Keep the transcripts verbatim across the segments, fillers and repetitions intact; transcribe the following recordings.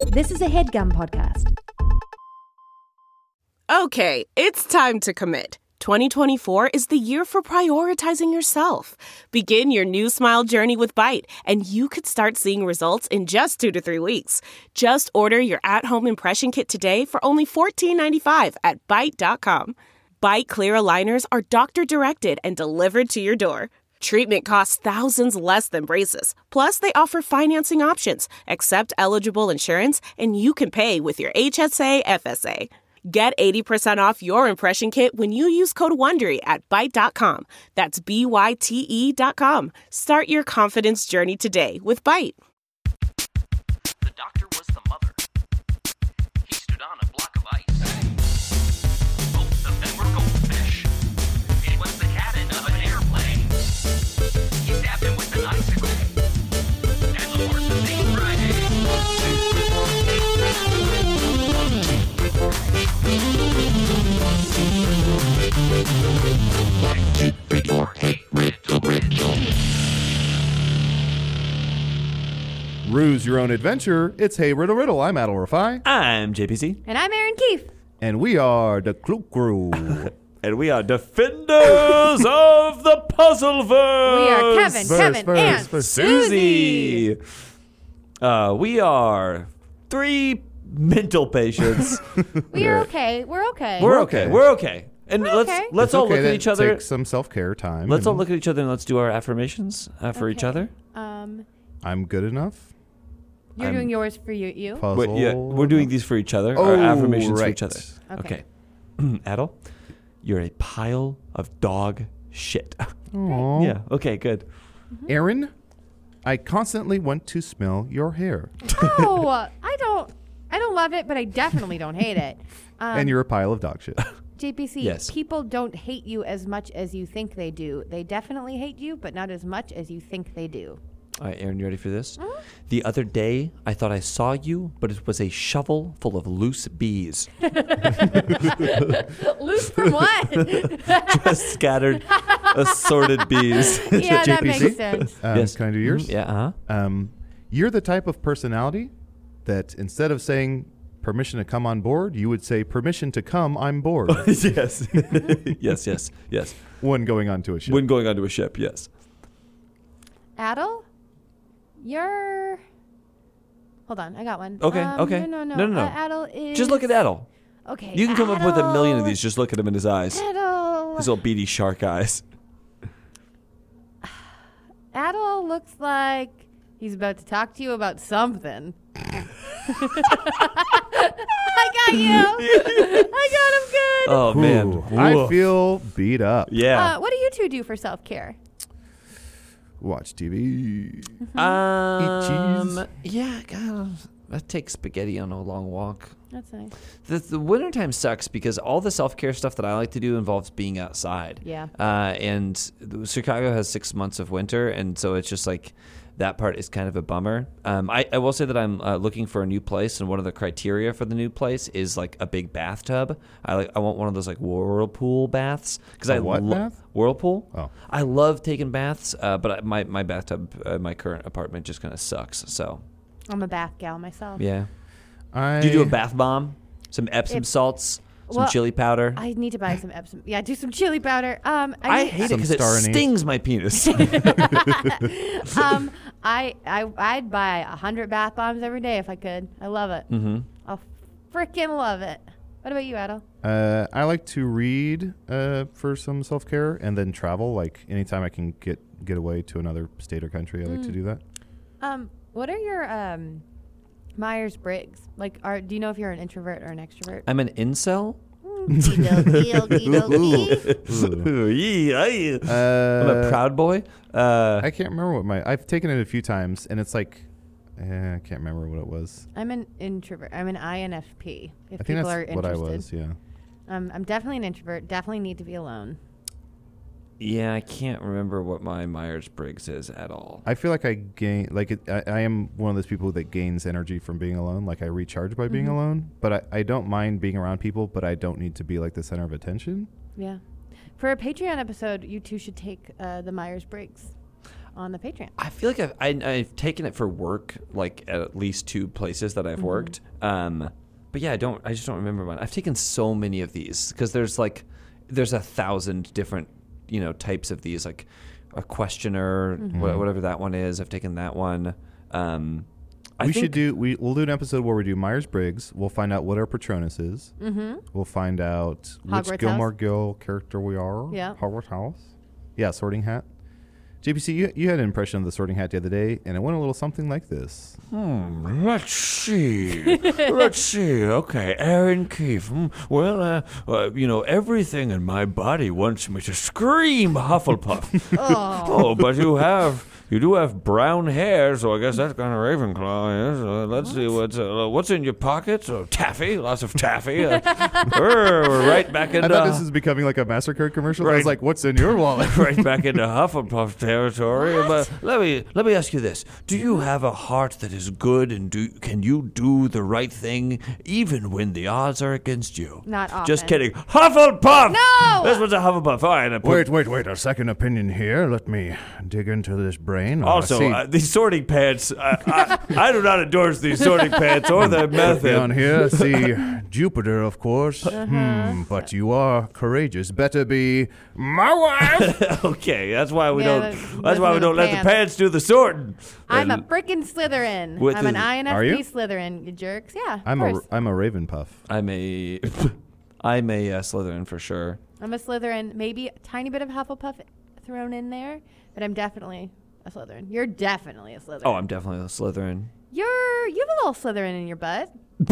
This is a HeadGum podcast. Okay, it's time to commit. twenty twenty-four is the year for prioritizing yourself. Begin your new smile journey with Byte, and you could start seeing results in just two to three weeks. Just order your at-home impression kit today for only fourteen ninety-five at byte dot com. Byte clear aligners are doctor-directed and delivered to your door. Treatment costs thousands less than braces. Plus, they offer financing options, accept eligible insurance, and you can pay with your H S A F S A. Get eighty percent off your impression kit when you use code WONDERY at byte dot com. That's B Y T E dot com. Start your confidence journey today with Byte. The doctor was the mother. He stood on a block of ice. Both of them were goldfish. It was the cabin of an airplane. He stabbed him with an icicle. And the horse was named Ruse your own adventure. It's Hey Riddle Riddle. I'm Adel Rafai. I'm J P C. And I'm Aaron Keefe. And we are the Clue Crew. And we are defenders of the Puzzleverse. We are Kevin, Verse, Kevin, verse, and verse. Susie. Susie. Uh, we are three mental patients. We are okay. We're okay. We're okay. okay. We're okay. And We're let's okay. let's It's all okay look at to each other. Take some self-care time. Let's all and look at each other and let's do our affirmations uh, for each Okay. other. Um, I'm good enough. you're I'm- doing yours for you. You. Puzzle. Wait, yeah, we're doing these for each other. Oh, our affirmations for right. each other. Okay. Okay. Adel, you're a pile of dog shit. Aw. Yeah. Okay. Good. Aaron, I constantly want to smell your hair. Oh, I don't. I don't love it, but I definitely don't hate it. Um, And you're a pile of dog shit. J P C. Yes. People don't hate you as much as you think they do. They definitely hate you, but not as much as you think they do. All right, Aaron, you ready for this? Mm-hmm. The other day, I thought I saw you, but it was a shovel full of loose bees. Loose from what? Just scattered, assorted bees. Yeah, that J P C? makes sense. Um, Yes. Can I do yours? Mhm, Yeah, uh-huh. Um, you're the type of personality that instead of saying permission to come on board, you would say permission to come, I'm bored. yes. yes, yes, yes. when going onto a ship. When going onto a ship, yes. Adel, you're. Hold on, I got one. Okay, Um, okay. No, no, no. No, no, no. Uh, Adel is. Just look at Adel. Okay. You can come up with a million of Adel. these. Just look at him in his eyes. Adel. His little beady shark eyes. Adel looks like he's about to talk to you about something. I got you. I got him good. Oh, man. Ooh, I Woof. feel beat up. Yeah. Uh, what do you two do for self care? Watch T V. Um, cheese. yeah, God, I take spaghetti on a long walk. That's nice. The, the wintertime sucks because all the self-care stuff that I like to do involves being outside. Yeah. Uh, and Chicago has six months of winter, and so it's just like that part is kind of a bummer. Um, I, I will say that I'm uh, looking for a new place, and one of the criteria for the new place is like a big bathtub. I like I want one of those like whirlpool baths because A I what lo- bath? Whirlpool. Oh. I love taking baths, uh, but I, my my bathtub, uh, my current apartment just kind of sucks. So I'm a bath gal myself. yeah. I, Do you do a bath bomb? Some Epsom It- salts, some well, chili powder. I need to buy some Epsom. Yeah, do some chili powder. Um, I I, hate it Some because it star anise. stings my penis. um, I, I, I'd buy a hundred bath bombs every day if I could. I love it. mm-hmm. I'll freaking love it. What about you, Adel? Uh, I like to read uh, for some self-care and then travel. Like anytime I can get, get away to another state or country, I like Mm. to do that. Um, what are your um, Myers-Briggs? Like, are do you know if you're an introvert or an extrovert? I'm an incel. Okey-dokey, okey-dokey. Ooh, yee, aye. Uh, I'm a proud boy. Uh, I can't remember what my... I've taken it a few times, and it's like... Eh, I can't remember what it was. I'm an introvert. I'm an I N F P. If I think people that's are what interested. I was, yeah. Um, I'm definitely an introvert. Definitely need to be alone. yeah, I can't remember what my Myers-Briggs is at all. I feel like I gain... Like, it, I, I am one of those people that gains energy from being alone. Like, I recharge by being Mhm. alone. But I, I don't mind being around people, but I don't need to be, like, the center of attention. Yeah. For a Patreon episode, you two should take uh, the Myers-Briggs. on the Patreon. I feel like I've, I, I've taken it for work, like at least two places that I've Mm-hmm. worked. Um, but yeah, I don't. I just don't remember one. I've taken so many of these because there's like there's a thousand different you know types of these, like a questioner, Mm-hmm. wha- whatever that one is. I've taken that one. Um, I we think, should do. We we'll do an episode where we do Myers Briggs. We'll find out what our Patronus is. Mm-hmm. We'll find out Hogwarts which Gilmore House. Gill character we are. Yeah. Hogwarts House. Yeah, Sorting Hat. J P C, you, you had an impression of the Sorting Hat the other day, and it went a little something like this. Hmm, let's see. Let's see. Okay, Aaron Keefe. Hmm, well, uh, uh, you know, everything in my body wants me to scream Hufflepuff. Oh, Oh, but you have, you do have brown hair, so I guess that's kind of Ravenclaw. Yes. Uh, let's see what's uh, what's in your pockets. Oh, taffy, lots of taffy. Uh, er, we're right back I into thought this was becoming like a MasterCard commercial. I was Right. like, "What's in your wallet?" right back into Hufflepuff territory. But let me let me ask you this: do you have a heart that is good, and do can you do the right thing even when the odds are against you? Not often. Just kidding. Hufflepuff. No! This was a Hufflepuff. All right. I put- Wait, wait, wait! A second opinion here. Let me dig into this brain. Uh, Also, see- uh, these sorting pants. I, I, I do not endorse these sorting pants or their Be on method. here, see Jupiter, of course. Hmm, but you are courageous. Better be my wife. Okay, that's why we Yeah, don't. that's- That's that's why we with don't the let the pants. pants do the sorting. I'm a And freaking Slytherin. With I'm an the- I N Are F P you? Slytherin, you jerks. Yeah, I'm of a course. I'm a Raven Puff. I'm a I'm a uh, Slytherin for sure. I'm a Slytherin. Maybe a tiny bit of Hufflepuff thrown in there, but I'm definitely a Slytherin. You're definitely a Slytherin. Oh, I'm definitely a Slytherin. You're you have a little Slytherin in your butt.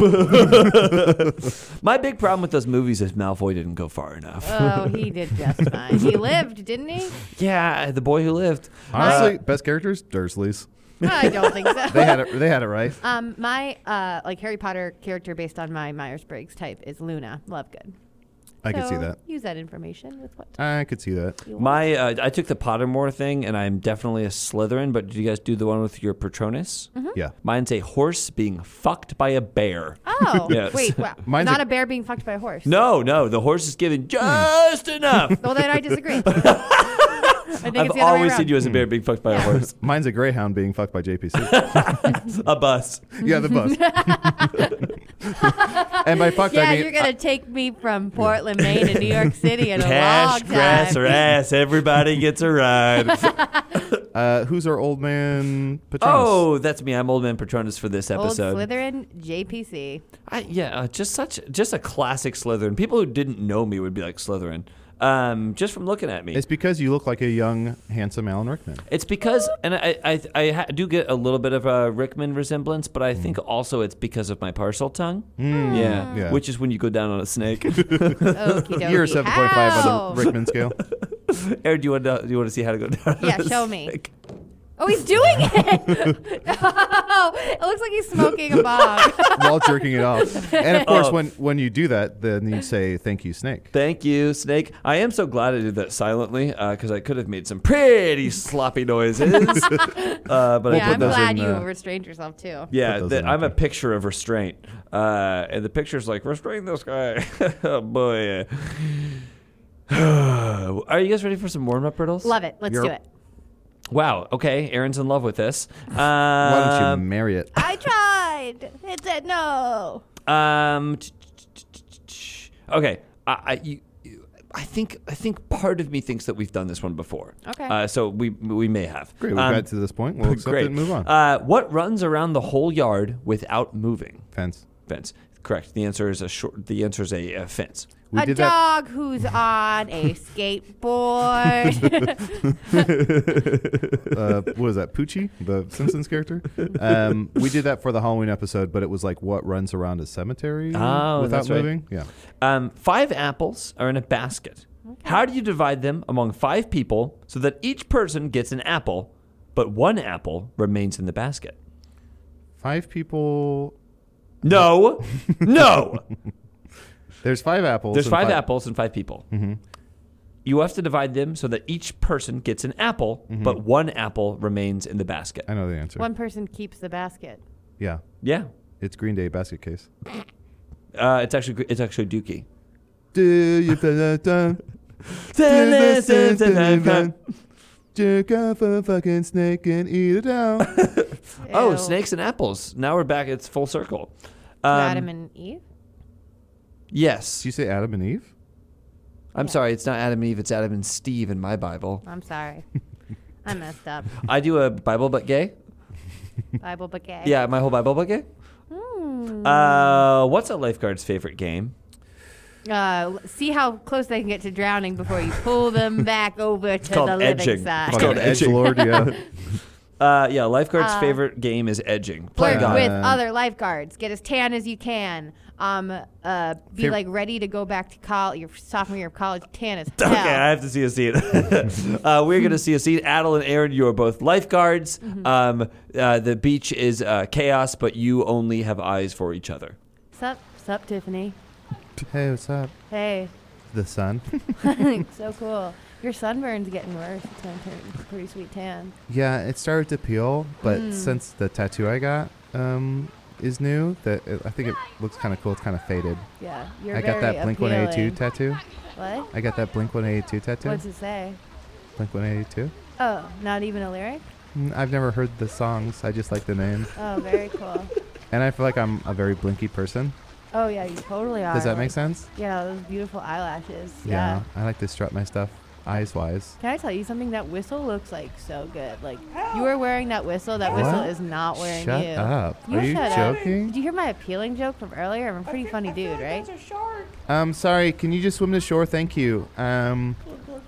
My big problem with those movies is Malfoy didn't go far enough. Oh, he did just fine. He lived, didn't he? Yeah, the boy who lived. Honestly, best characters Dursleys. I don't think so. They had it. They had it right. Um, my uh, like Harry Potter character based on my Myers Briggs type is Luna Lovegood. I could see So that. Use that information with what I could see that. you want. My uh, I took the Pottermore thing, and I'm definitely a Slytherin. But did you guys do the one with your Patronus? Mm-hmm. Yeah. Mine's a horse being fucked by a bear. Oh, Yes. wait, wow. Mine's Not a- a bear being fucked by a horse. No, no, the horse is given just enough. Well, then I disagree. I think I've it's the other way always around. seen you as a bear being fucked by a Yeah. horse. Mine's a Greyhound being fucked by J P C. A bus. Yeah, the bus. And by fucked, Yeah, I mean you're gonna take me from Portland, Maine, to New York City in a Cash, long grass, time. or ass. Everybody gets a ride. uh, who's our old man Patronus? Oh, that's me. I'm Old Man Patronus for this Old episode. Slytherin, J P C. I, yeah, uh, just such just a classic Slytherin. People who didn't know me would be like Slytherin, um, just from looking at me. It's because you look like a young, handsome Alan Rickman. It's because, and I I, I ha- do get a little bit of a Rickman resemblance, but I think also it's because of my parcel tongue. Yeah, Yeah. which is when you go down on a snake. Okie dokie. You're a seven point five How? on the Rickman scale. Aaron, do you want to do you want to see how to go down? Yeah, on a show me. snake? Oh, he's doing it. Oh, it looks like he's smoking a bong. While jerking it off. And of course, Oh. when, when you do that, then you say, thank you, snake. Thank you, Snake. I am so glad I did that silently because I could have made some pretty sloppy noises. uh, but I Yeah, put I'm those glad in, you uh, restrained yourself too. Yeah, Put those the, in I'm a after. picture of restraint, uh, and the picture's like restrain this guy. Oh boy. Are you guys ready for some warm up riddles? Love it. Let's You're- do it. Wow. Okay, Aaron's in love with this. Um, Why don't you marry it? I tried. It said no. Um. t- t- t- t- t- Okay. I. I you, you- I think I think part of me thinks that we've done this one before. Okay. Uh, so we we may have. Great, we've Um, got to this point. We'll accept great. it and move on. Uh, what runs around the whole yard without moving? Fence. Fence. Correct. The answer is a short. The answer is a, uh fence. We a did that. dog who's on a skateboard. Uh, what is that? Poochie, the Simpsons character. Um, we did that for the Halloween episode, but it was like what runs around a cemetery Oh, without that's right. moving. Yeah. Um, five apples are in a basket. How do you divide them among five people so that each person gets an apple, but one apple remains in the basket? Five people. No, no. There's five apples. There's and five apples and five people. Mm-hmm. You have to divide them so that each person gets an apple, Mm-hmm. but one apple remains in the basket. I know the answer. One person keeps the basket. Yeah. Yeah, It's Green Day basket case. uh, it's actually it's actually Dookie. Do you feel that? Jerk off a fucking snake and eat it down. Oh, Ew. snakes and apples. Now we're back. It's full circle. To Um, Adam and Eve. yes. Did you say Adam and Eve? I'm sorry. It's not Adam and Eve. It's Adam and Steve in my Bible. I'm sorry. I messed up. I do a Bible but gay. Bible but gay. Yeah, my whole Bible but gay. Hmm. Uh, what's a lifeguard's favorite game? Uh, see how close they can get to drowning before you pull them back over to called the living edging. side. It's called Fucking edging. edgelord, yeah. Uh, yeah, lifeguard's Uh, favorite game is edging. Play Flirt God. with Uh, other lifeguards. Get as tan as you can. Um, uh, be Fav- like ready to go back to college. Your sophomore year of college, tan as hell. Okay, I have to see a scene. uh, we're going to see a scene. Adel and Aaron, you are both lifeguards. Mm-hmm. Um, uh, the beach is uh, chaos, but you only have eyes for each other. Sup, sup, Tiffany. Hey, what's up? Hey, The sun. so cool. Your sunburn's getting worse. It's gonna turn a pretty sweet tan. Yeah, it started to peel, but Mm. since the tattoo I got um, is new, that it, I think it looks kind of cool. It's kind of faded. Yeah, you're I got very that Blink one eighty-two appealing. tattoo. What? I got that Blink one eighty-two tattoo. What's it say? Blink one eighty-two. Oh, not even a lyric? Mm, I've never heard the songs. I just like the name, Oh, very cool. and I feel like I'm a very blinky person. Oh, yeah, you totally are. Does that make Like, sense? Yeah, those beautiful eyelashes. Yeah. I like to strut my stuff, eyes wise. Can I tell you something? That whistle looks like so good. Like, you were wearing that whistle. That whistle What? is not wearing Shut you. up. You Are you shut up. joking? Did you hear my appealing joke from earlier? I'm a pretty funny dude, right? Um, sorry. Can you just swim to shore? Thank you. Um,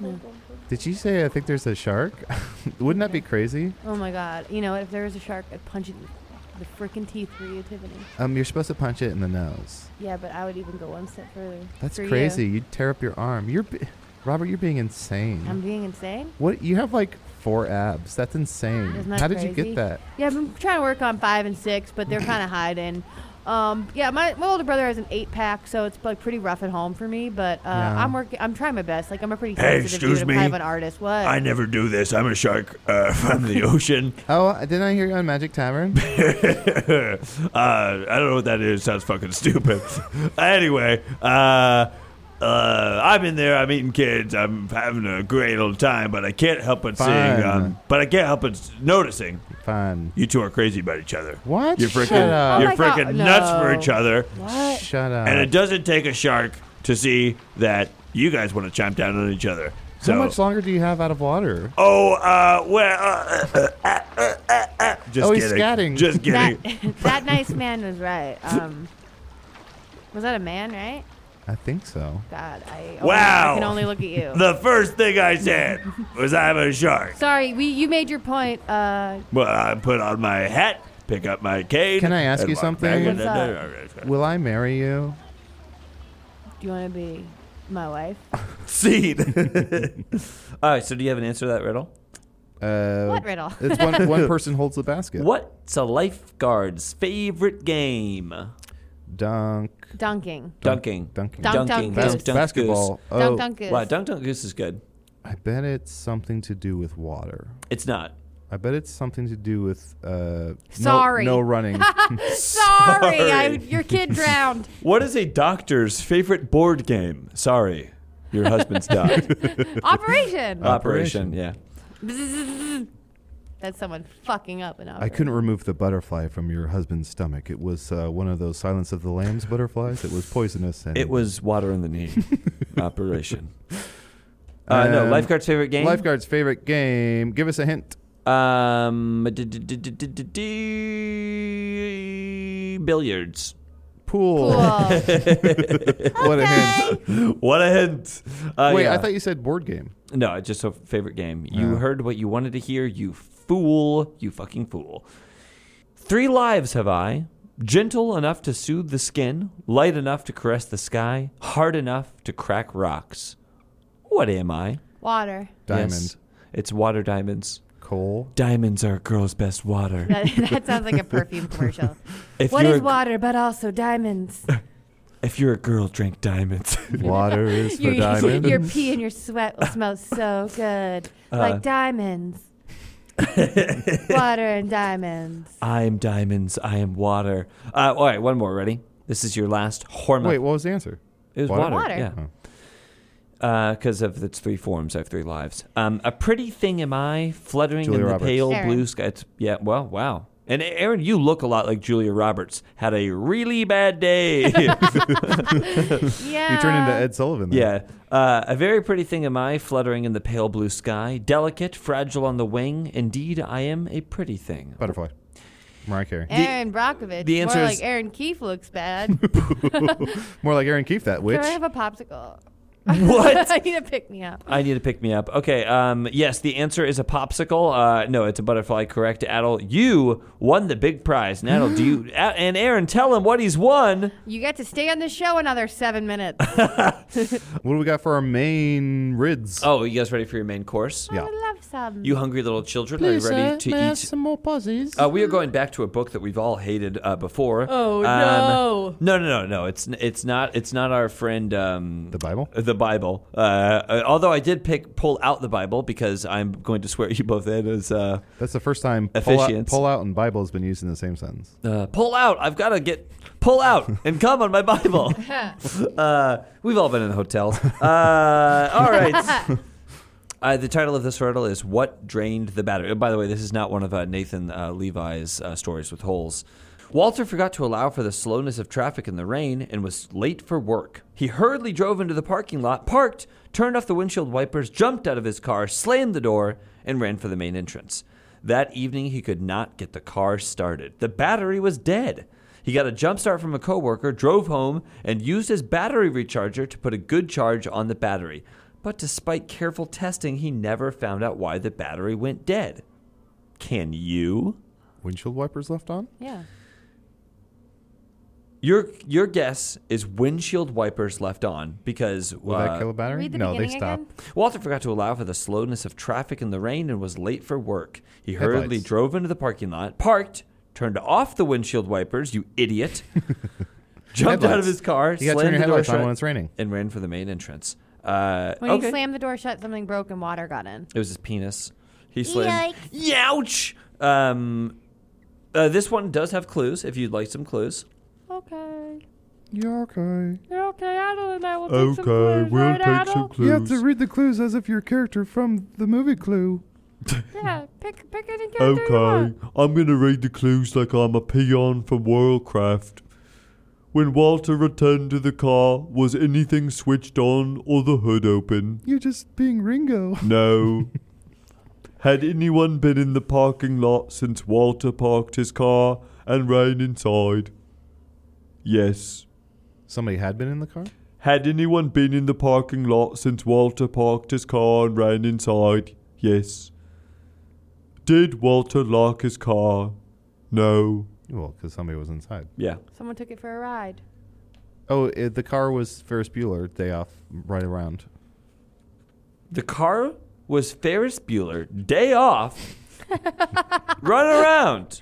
did you say I think there's a shark? Wouldn't that be crazy? Oh my god. You know what? If there was a shark, I'd punch it in the freaking teeth for you, Tiffany. Um, you're supposed to punch it in the nose. Yeah, but I would even go one step further. That's for crazy. You. You'd tear up your arm. You're, be- Robert. You're being insane. I'm being insane? What? You have like four abs. That's insane. Isn't that How did you crazy? get that? Yeah, I've been trying to work on five and six, but they're kind of hiding. Um, yeah, my, my older brother has an eight pack, so it's like pretty rough at home for me. But uh, Yeah. I'm working. I'm trying my best. Like I'm a pretty Hey, sensitive excuse dude. me. I'm kind of an artist. What? I never do this. I'm a shark uh, from the ocean. Oh, didn't I hear you on Magic Tavern? uh, I don't know what that is. Sounds fucking stupid. Anyway, uh, uh, I'm in there. I'm eating kids. I'm having a great old time, but I can't help but Fine. seeing. Um, but I can't help but s- noticing Fun. you two are crazy about each other. What? You're Shut freaking. up. You're Oh my God, freaking nuts for no. each other, What? Shut up. and it doesn't take a shark to see that you guys want to chomp down on each other. So, How much longer do you have out of water? oh, uh, well, uh, uh, uh, uh, uh, uh, just Oh, he's kidding. scatting. Just That, kidding. that nice man was right. Um, was that a man, right? I think so. God, I, only, Wow. I can only look at you. The first thing I said was I'm a shark. Sorry, we you made your point. Uh, Well, I put on my hat, pick up my cane. Can I ask and you walk something? back. What's Will I marry you? do you want to be my wife? Scene. All right, so do you have an answer to that riddle? Uh, What riddle? It's one one person holds the basket. What's a lifeguard's favorite game? Dunk. Dunking. Dunking. Dunking. Dunk, dunk, Dunking. goose. Dunk, Bas- dunk, basketball. goose. Oh, Dunk, dunk, goose. Wow, dunk, dunk, goose is good. I bet it's something to do with water. It's not. I bet it's something to do with uh, no- Sorry. no, running. Sorry, I, Sorry. your kid drowned. What is a doctor's favorite board game? Sorry, your husband's died. Operation. Operation, yeah. That's someone fucking up an I operation. couldn't remove the butterfly from your husband's stomach. It was uh, one of those Silence of the Lambs butterflies. It was poisonous. And It was water in the knee. Operation. Uh, no, Um, lifeguard's favorite game? Lifeguard's favorite game. Give us a hint. Um, d- d- d- d- d- d- d- billiards. Pool. Cool. What a hint. What a hint. Uh, Wait, yeah. I thought you said board game. No, it's just a favorite game. You Oh. heard what you wanted to hear, you fool. You fucking fool. Three lives have I, gentle enough to soothe the skin, light enough to caress the sky, hard enough to crack rocks. What am I? Water. Diamond. Yes, it's water diamonds. Coal. Diamonds are a girl's best water. That, that sounds like a perfume commercial. If What you're is a, water but also diamonds? If you're a girl, drink diamonds. Water is for your, diamonds. your pee and your sweat will smell so good. Uh, like diamonds. Water and diamonds. I am diamonds. I am water. Uh, all right, one more. Ready? This is your last hormone. Wait, what was the answer? It was Water? water. Water. Yeah. Oh. Because of its three forms, I have three lives. Um, a pretty thing am I, fluttering Julia in the Roberts. pale Aaron. blue sky. It's, yeah, well, wow. And Aaron, you look a lot like Julia Roberts. Had a really bad day. Yeah. You turn into Ed Sullivan. Then. Yeah. Uh, a very pretty thing am I, fluttering in the pale blue sky. Delicate, fragile on the wing. Indeed, I am a pretty thing. Butterfly. Mariah Carey. Aaron Brockovich. the answer More is- like Aaron Keefe looks bad. More like Aaron Keefe, that witch. Can I have a popsicle? What? I need to pick me up. I need to pick me up. Okay. Um, yes, the answer is a popsicle. Uh, no, it's a butterfly. Correct, Adel. You won the big prize. And Adel, do you? A- and Aaron, tell him what he's won. You get to stay on the show another seven minutes. What do we got for our main rids? Oh, you guys ready for your main course? Yeah. I would love some. You hungry little children? Are you ready to eat? more puzzles? Uh, we are going back to a book that we've all hated uh, before. Oh, Um, no. No, no, no, no. It's it's not. It's not our friend. Um, The Bible? The Bible. Uh, uh, although I did pick pull out the Bible because I'm going to swear you both in as uh, That's the first time pull out, Officiants. pull out and Bible has been used in the same sentence. uh, pull out. I've got to get pull out and come on my Bible. uh, we've all been in hotels. Uh, all right. Uh, the title of this riddle is "What Drained the Battery." Oh, by the way, this is not one of uh, Nathan uh, Levi's uh, stories with holes. Walter forgot to allow for the slowness of traffic in the rain and was late for work. He hurriedly drove into the parking lot, parked, turned off the windshield wipers, jumped out of his car, slammed the door, and ran for the main entrance. That evening, he could not get the car started. The battery was dead. He got a jump start from a coworker, drove home, and used his battery recharger to put a good charge on the battery. But despite careful testing, he never found out why the battery went dead. Can you? Windshield wipers left on? Yeah. Your your guess is windshield wipers left on because Will uh, that kill a battery? Read the No, they beginning stop. again? Walter forgot to allow for the slowness of traffic in the rain and was late for work. He hurriedly Headlights. drove into the parking lot, parked, turned off the windshield wipers, you idiot, jumped out of Headlights. his car, You gotta slammed turn your the door headlights on shut, when it's raining. and ran for the main entrance. Uh, When okay. you slammed the door shut, something broke and water got in. It was his penis. He slammed. Youch! Um, uh, this one does have clues if you'd like some clues. Okay. You're okay. You're okay, Adel and I will Okay, take some clues, we'll right, take Adel? some clues. You have to read the clues as if you're a character from the movie Clue. Yeah, pick, pick any character you Okay, want. I'm gonna read the clues like I'm a peon from Worldcraft. When Walter returned to the car, was anything switched on or the hood open? You're just being Ringo. No. Had anyone been in the parking lot since Walter parked his car and ran inside? Yes. Somebody had been in the car? Had anyone been in the parking lot since Walter parked his car and ran inside? Yes. Did Walter lock his car? No. Well, because somebody was inside. Yeah. Someone took it for a ride. Oh, it, the car was Ferris Bueller, day off, right around. The car was Ferris Bueller, day off, run around.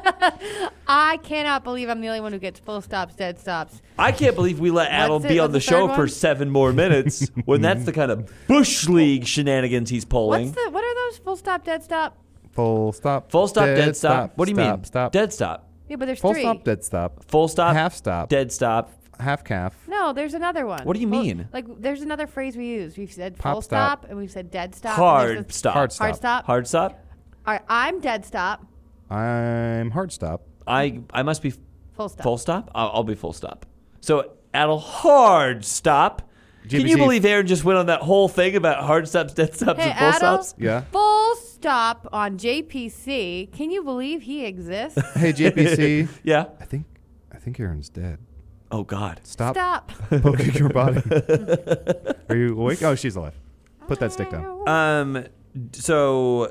I cannot believe I'm the only one who gets full stops, dead stops. I can't believe we let Adel What's be it? on the What's the third show for one? seven more minutes when that's the kind of Bush League shenanigans he's pulling. What's the? What are those? Full stop, dead stop. Full stop. Full stop, dead, stop. What do you stop, mean? Stop. Dead stop. Yeah, but there's Full three. stop, dead stop. Full stop. Half stop. Dead stop. Half calf. No, there's another one. What do you Full- mean? Like, there's another phrase we use. We've said Pop full stop. stop, and we've said dead stop. and there's Hard the- stop. Hard stop. Hard stop. Hard stop. All right, I'm dead stop. I'm hard stop. I I must be Full stop. full stop. I'll, I'll be full stop. So Adel, hard stop. Can G B C. you believe Aaron just went on that whole thing about hard stops, dead stops, Hey, and full Adel, stops? Yeah. Full stop on J P C. Can you believe he exists? Hey, J P C. Yeah. I think I think Aaron's dead. Oh God. Stop, Stop. poking your body. Are you awake? Oh, she's alive. Put that stick down. Um. So,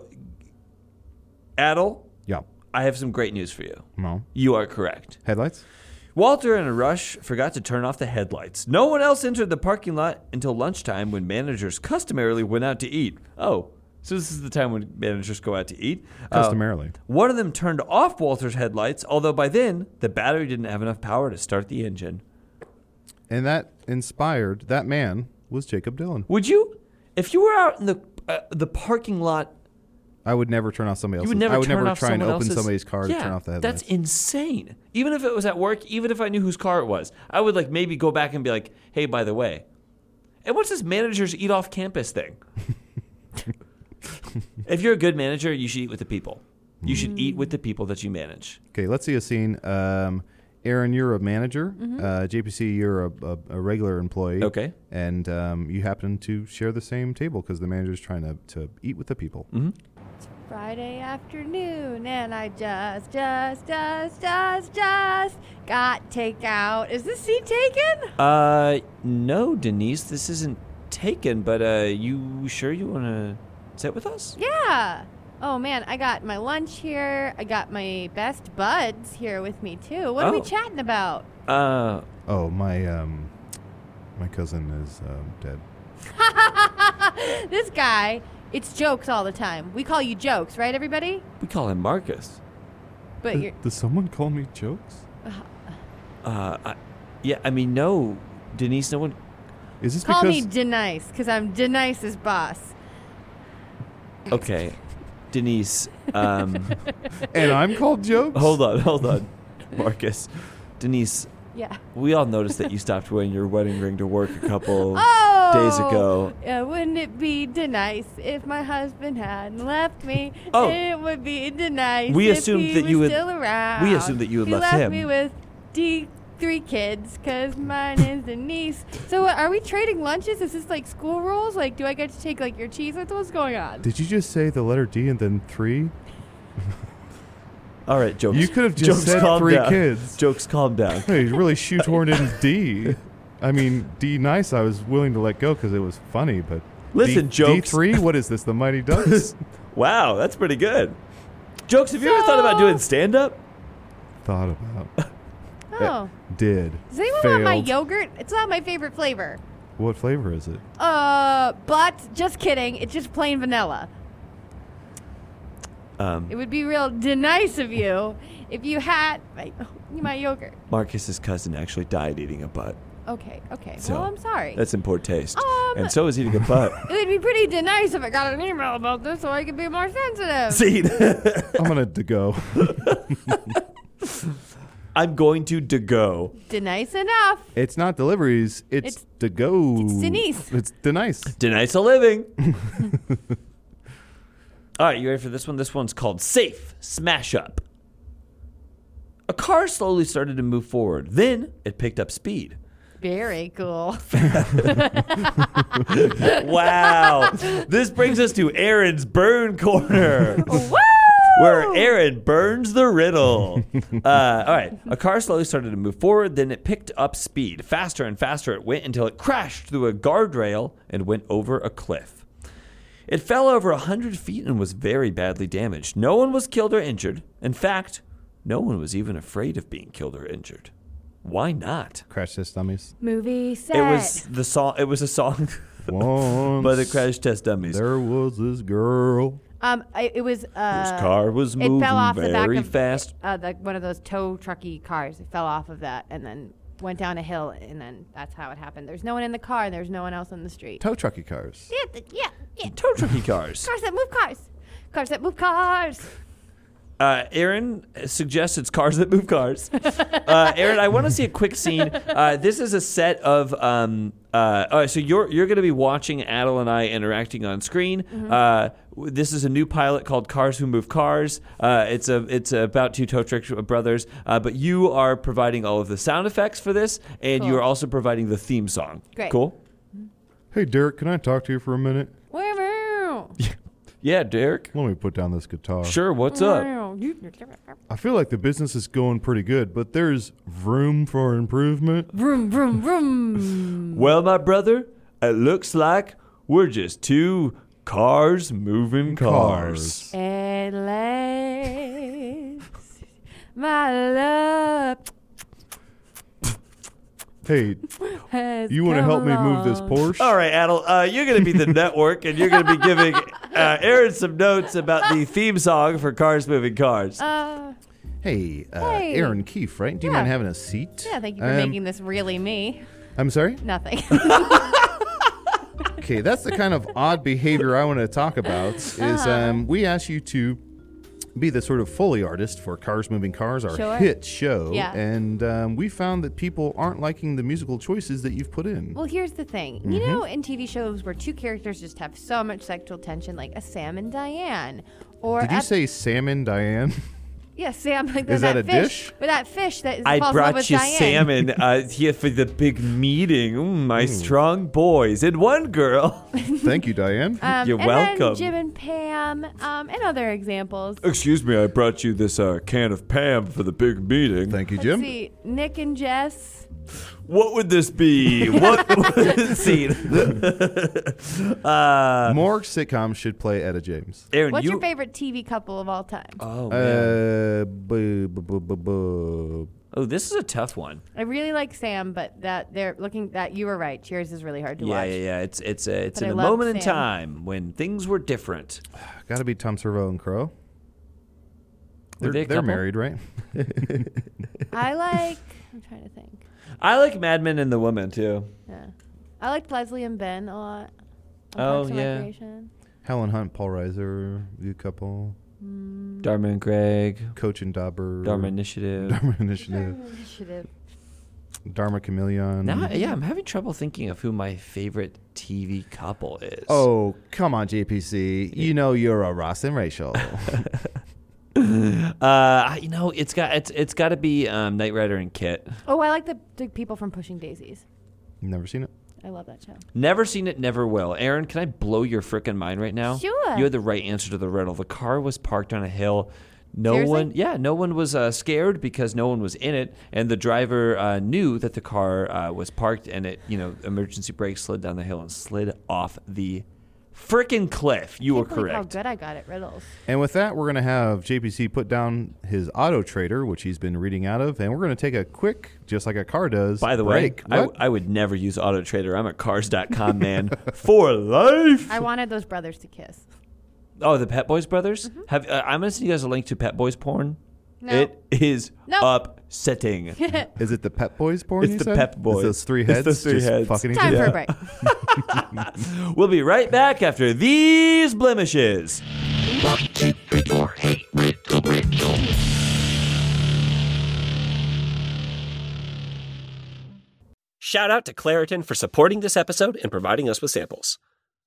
Adel, Yeah. I have some great news for you. No. You are correct. Headlights? Walter, in a rush, forgot to turn off the headlights. No one else entered the parking lot until lunchtime when managers customarily went out to eat. Oh, so this is the time when managers go out to eat? Uh, Customarily. one of them turned off Walter's headlights, although by then, the battery didn't have enough power to start the engine. And that inspired, that man was Jacob Dylan. Would you, if you were out in the uh, the parking lot, I would never turn off somebody you else's. would never I would turn never off try and someone open else's- somebody's car yeah, to turn off the headlights. That's insane. Even if it was at work, even if I knew whose car it was, I would like maybe go back and be like, "Hey, by the way," And what's this managers eat off campus thing? If you're a good manager, you should eat with the people. You should eat with the people that you manage. Okay, let's see a scene. Um, Aaron, you're a manager. Mm-hmm. Uh, J P C, you're a, a, a regular employee. Okay. And um, you happen to share the same table because the manager's trying to, to eat with the people. Mm-hmm. Friday afternoon, and I just, just, just, just, just got takeout. Is this seat taken? Uh, no, Denise, this isn't taken, but uh, you sure you want to sit with us? Yeah. Oh, man, I got my lunch here. I got my best buds here with me, too. What are we Oh. chatting about? Uh, Oh, my um, my cousin is um, dead. This guy, it's jokes all the time. We call you jokes, right, everybody? we call him Marcus. But you're... Does someone call me jokes? Uh, I, yeah, I mean, no, Denise, no one. Is this Call me because Denice, because I'm Denice's boss. Okay, Denise. Um, and I'm called jokes? hold on, hold on, Marcus. Denise, Yeah. we all noticed that you stopped wearing your wedding ring to work a couple Oh! days ago. Yeah, wouldn't it be Denice if my husband hadn't left me? Oh. It would be Denice We if assumed he that you was had- still around. we assumed that you had he left left him. me with D three kids, because mine is Denise. So uh, are we trading lunches? Is this like school rules? Like, do I get to take like your cheese? What's what's going on? Did you just say the letter D and then three? All right, jokes. You could have just jokes, said calm three down. kids. Jokes, calm down. Hey, you really shoehorned in D. I mean, D nice, I was willing to let go because it was funny, but Listen, D, jokes. D three, what is this, the Mighty Ducks? Wow, that's pretty good. Jokes, have you ever thought about doing stand-up? Thought about. Oh, Did. does anyone want my Failed. yogurt? It's not my favorite flavor. What flavor is it? Uh, but just kidding. It's just plain vanilla. Um, It would be real nice of you if you had my, my yogurt. Marcus's cousin actually died eating a butt. Okay, okay. So, well, I'm sorry. That's in poor taste. Um, and so is eating a butt. It would be pretty nice if I got an email about this so I could be more sensitive. See, I'm going to go. I'm going to de-go. Nice enough. It's not deliveries, it's, It's- to go. it's Denise. It's Denise. Denice a living. All right, you ready for this one? This one's called Safe Smash Up. A car slowly started to move forward. Then it picked up speed. Very cool. Wow. This brings us to Aaron's Burn Corner. Woo! Where Aaron burns the riddle. Uh, all right. A car slowly started to move forward. Then it picked up speed. Faster and faster it went until it crashed through a guardrail and went over a cliff. It fell over a hundred feet and was very badly damaged. No one was killed or injured. In fact, no one was even afraid of being killed or injured. Why not? Crash test dummies. Movie set. It was the song. It was a song Once by the Crash Test Dummies. there was this girl. Um, I, it was. Uh, This car was it moving fell off the back very of, fast. Uh, the, one of those tow trucky cars. It fell off of that and then went down a hill, and then that's how it happened. There's no one in the car. There's no one else on the street. Tow trucky cars. Yeah, th- yeah, yeah. Tow trucky cars. Cars that move cars. Cars that move cars. Uh, Aaron suggests it's cars that move cars. Uh, Aaron, I want to see a quick scene. Uh, this is a set of. Um, uh, all right, so you're you're going to be watching Adel and I interacting on screen. Mm-hmm. Uh, w- this is a new pilot called Cars Who Move Cars. Uh, it's a it's about two tow truck brothers, uh, but you are providing all of the sound effects for this, and you Cool. are also providing the theme song. Great. Cool. Hey, Derek, can I talk to you for a minute? Wow. Yeah, Derek. Let me put down this guitar. Sure. What's up? I feel like the business is going pretty good, but there's room for improvement. Vroom, vroom, vroom. Well, my brother, it looks like we're just two cars moving cars. At last, my love Hey, has you want to come help me move this along. Porsche? All right, Adel, uh, you're going to be the network, and you're going to be giving uh, Aaron some notes about the theme song for Cars Moving Cars. Uh, Hey, uh, Hey. Aaron Keefe, right? Do you Yeah. mind having a seat? yeah, thank you for Um, making this really me. I'm sorry? Nothing. Okay, that's the kind of odd behavior I want to talk about. Is Uh-huh. um, we ask you to be the sort of Foley artist for Cars Moving Cars, our Sure. hit show. Yeah. And um, we found that people aren't liking the musical choices that you've put in. Well, here's the thing. Mm-hmm. You know, in T V shows where two characters just have so much sexual tension, like a Sam and Diane, or Did you at- say salmon, Diane? yeah, Sam, like Is that, that a fish, dish? But that fish that I falls in love brought with you Diane. salmon uh, here for the big meeting. Mm, my strong boys and one girl. Thank you, Diane. Um, You're and welcome. Then Jim and Pam, um, and other examples. Excuse me, I brought you this uh, can of Pam for the big meeting. Thank you, Let's Jim. see, Nick and Jess. What would this be? What would this scene? uh, More sitcoms should play Etta James. Aaron, What's you. your favorite T V couple of all time? Oh man. Uh, bu- bu- bu- bu- bu- Oh, this is a tough one. I really like Sam, but that they're looking that you were right. Cheers is really hard to Yeah, watch. yeah, yeah. It's it's a, it's But in I a love moment in Sam. time when things were different. Gotta be Tom Servo and Crow. Were They're, they a they're couple? married, right? I like. I'm trying to think. I like Mad Men and the Woman too. Yeah, I liked Leslie and Ben a lot. on Oh, Parks and yeah. Recreation. Helen Hunt, Paul Reiser, good couple. Dharma and Greg. Coach and Dauber. Dharma Initiative. Dharma Initiative. Initiative. Dharma Chameleon. Now, yeah, I'm having trouble thinking of who my favorite T V couple is. Oh, come on, J P C. You know you're a Ross and Rachel. uh, you know, it's got it's it's got to be um, Knight Rider and Kit. Oh, I like the, the people from Pushing Daisies. Never seen it. I love that show. Never seen it, never will. Aaron, can I blow your frickin' mind right now? Sure. You had the right answer to the riddle. The car was parked on a hill. No Seriously? one, yeah, no one was uh, scared because no one was in it, and the driver uh, knew that the car uh, was parked, and it, you know, emergency brake slid down the hill and slid off the frickin' cliff. You I were can't believe How correct. good I got at riddles. And with that, we're going to have J P C put down his Auto Trader, which he's been reading out of, and we're going to take a quick, just like a car does, By the break. way, I, What? I would never use Auto Trader. I'm a cars dot com man for life. I wanted those brothers to kiss. Oh, the Pet Boys brothers? Have uh, I'm gonna send you guys a link to Pet Boys porn. No. It is Nope. upsetting. Is it the Pep Boys porn? It's you the said? Pep Boys. It's those three It's heads. those three just heads. Fucking each Time other. for a break. We'll be right back after these blemishes. Shout out to Claritin for supporting this episode and providing us with samples.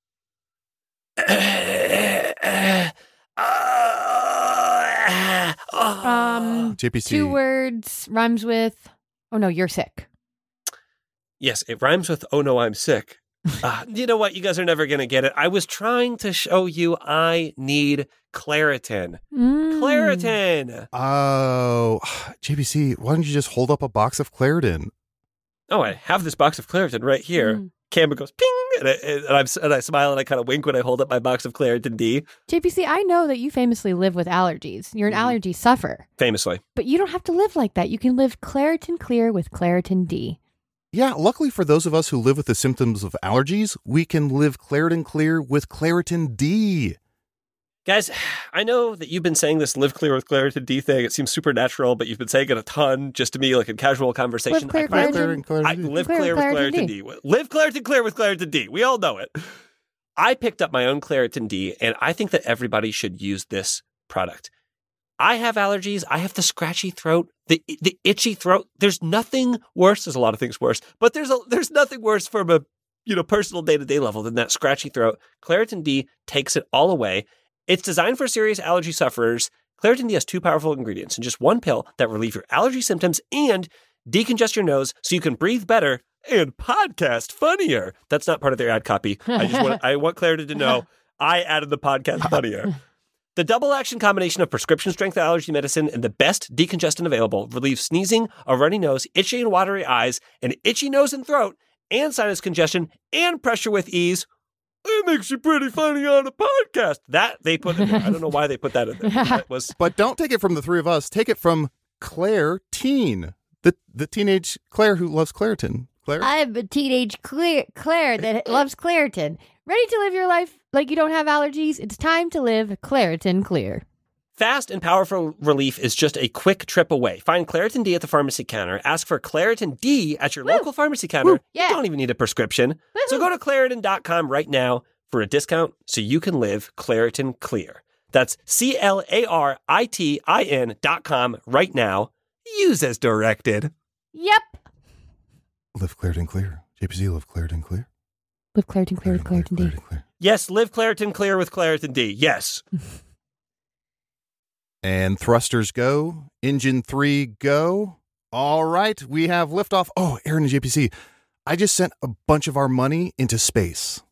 Um, J P C. two words rhymes with. Oh no, you're sick. Yes, it rhymes with "Oh no, I'm sick." Uh, you know what? You guys are never going to get it. I was trying to show you I need Claritin. Mm. Claritin! Oh, J P C, why don't you just hold up a box of Claritin? Oh, I have this box of Claritin right here. Mm. Camera goes ping, and I, and, I'm, and I smile and I kind of wink when I hold up my box of Claritin D, J P C, I know that you famously live with allergies. You're an Mhm. allergy sufferer, famously. but you don't have to live like that. You can live Claritin Clear with Claritin D. Yeah, luckily for those of us who live with the symptoms of allergies, we can live Claritin Clear with Claritin D. Guys, I know that you've been saying this live clear with Claritin D thing. It seems supernatural, but you've been saying it a ton just to me, like in casual conversation. Live clear, I find- Claritin. Claritin, I Claritin D. live Clear clear, with with Claritin Claritin D. Live Claritin clear with Claritin D. We all know it. I picked up my own Claritin D, and I think that everybody should use this product. I have allergies. I have the scratchy throat, the the itchy throat. There's nothing worse. There's a lot of things worse, but there's a there's nothing worse from a you know personal day to day level than that scratchy throat. Claritin D takes it all away. It's designed for serious allergy sufferers. Claritin D has two powerful ingredients in just one pill that relieve your allergy symptoms and decongest your nose so you can breathe better and podcast funnier. That's not part of their ad copy. I just want I want Claritin to know I added the podcast funnier. The double action combination of prescription strength allergy medicine and the best decongestant available relieves sneezing, a runny nose, itchy and watery eyes, an itchy nose and throat, and sinus congestion, and pressure with ease. It makes you pretty funny on a podcast. That they put in there. I don't know why they put that in there. That was But don't take it from the three of us. Take it from Claire Teen, the the teenage Claire who loves Claritin. Claire? I'm a teenage Claire, Claire that loves Claritin. Ready to live your life like you don't have allergies? It's time to live Claritin Clear. fast and powerful relief is just a quick trip away. Find Claritin D at the pharmacy counter. Ask for Claritin D at your Woo. local pharmacy counter. Woo. Yeah. You don't even need a prescription. So Woohoo. go to Claritin dot com right now for a discount so you can live Claritin Clear. That's C L A R I T I N dot com right now. Use as directed. Yep. Live Claritin Clear. J P C, live Claritin Clear. With Claritin Clear, with Claritin D. Claritin Clear. Yes, live Claritin Clear with Claritin D. Yes. And thrusters go. Engine three go. All right, we have liftoff. Oh, Aaron and J P C, I just sent a bunch of our money into space.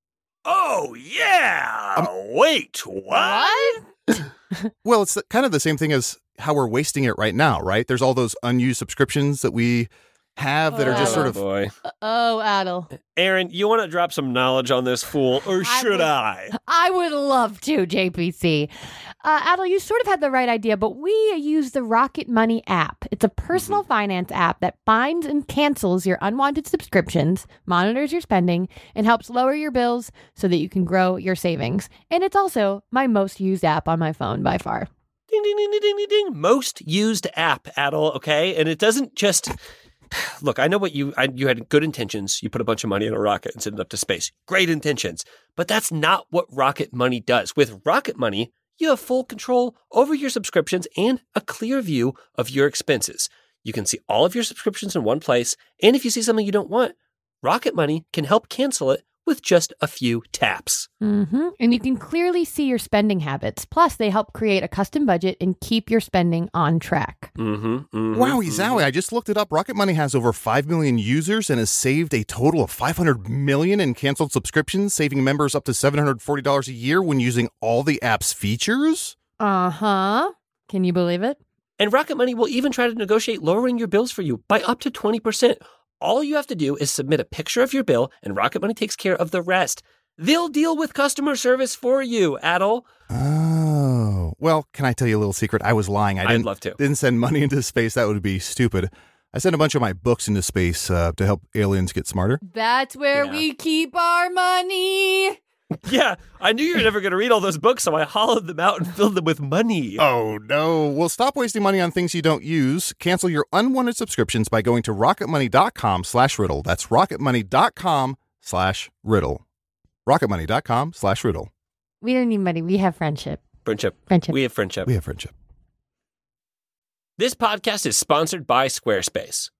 Oh, yeah. Um, Wait, what? Well, it's kind of the same thing as how we're wasting it right now, right? There's all those unused subscriptions that we have that are just sort of... Oh, boy. Oh, Adel. Aaron, you want to drop some knowledge on this fool, or should would- I? I would love to, J P C. Uh, Adel, you sort of had the right idea, but we use the Rocket Money app. It's a personal Mm-hmm. finance app that finds and cancels your unwanted subscriptions, monitors your spending, and helps lower your bills so that you can grow your savings. And it's also my most used app on my phone by far. Ding, ding, ding, ding, ding, ding, ding. Most used app, Adel, okay? And it doesn't just... Look, I know what you I, you had good intentions. You put a bunch of money in a rocket and sent it up to space. Great intentions. But that's not what Rocket Money does. With Rocket Money, you have full control over your subscriptions and a clear view of your expenses. You can see all of your subscriptions in one place. And if you see something you don't want, Rocket Money can help cancel it with just a few taps. Mm-hmm. And you can clearly see your spending habits. Plus, they help create a custom budget and keep your spending on track. Mm-hmm, mm-hmm, Wowie mm-hmm. zowie, I just looked it up. Rocket Money has over five million users and has saved a total of five hundred million in canceled subscriptions, saving members up to seven hundred forty dollars a year when using all the app's features. Uh-huh. Can you believe it? And Rocket Money will even try to negotiate lowering your bills for you by up to twenty percent. All you have to do is submit a picture of your bill, and Rocket Money takes care of the rest. They'll deal with customer service for you, Adel. Oh. Well, can I tell you a little secret? I was lying. I I'd didn't, love to. didn't send money into space. That would be stupid. I sent a bunch of my books into space uh, to help aliens get smarter. That's where Yeah. we keep our money. Yeah, I knew you were never going to read all those books, so I hollowed them out and filled them with money. Oh, no. Well, stop wasting money on things you don't use. Cancel your unwanted subscriptions by going to rocketmoney.com slash riddle. That's rocketmoney.com slash riddle. rocketmoney.com slash riddle. We don't need money. We have friendship. Friendship. Friendship. We have friendship. We have friendship. This podcast is sponsored by Squarespace.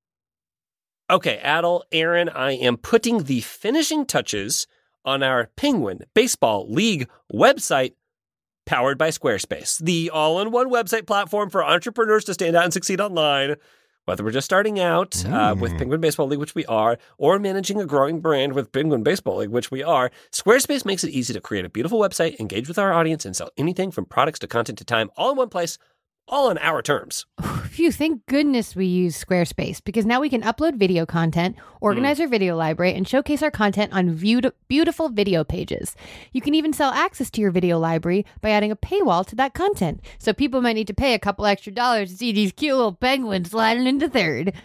Okay, Adel, Aaron, I am putting the finishing touches on our Penguin Baseball League website, powered by Squarespace, the all-in-one website platform for entrepreneurs to stand out and succeed online. Whether we're just starting out uh, with Penguin Baseball League, which we are, or managing a growing brand with Penguin Baseball League, which we are, Squarespace makes it easy to create a beautiful website, engage with our audience, and sell anything from products to content to time, all in one place, all on our terms. Phew, thank goodness we use Squarespace, because now we can upload video content, organize our video library, and showcase our content on viewed, beautiful video pages. You can even sell access to your video library by adding a paywall to that content. So people might need to pay a couple extra dollars to see these cute little penguins sliding into third.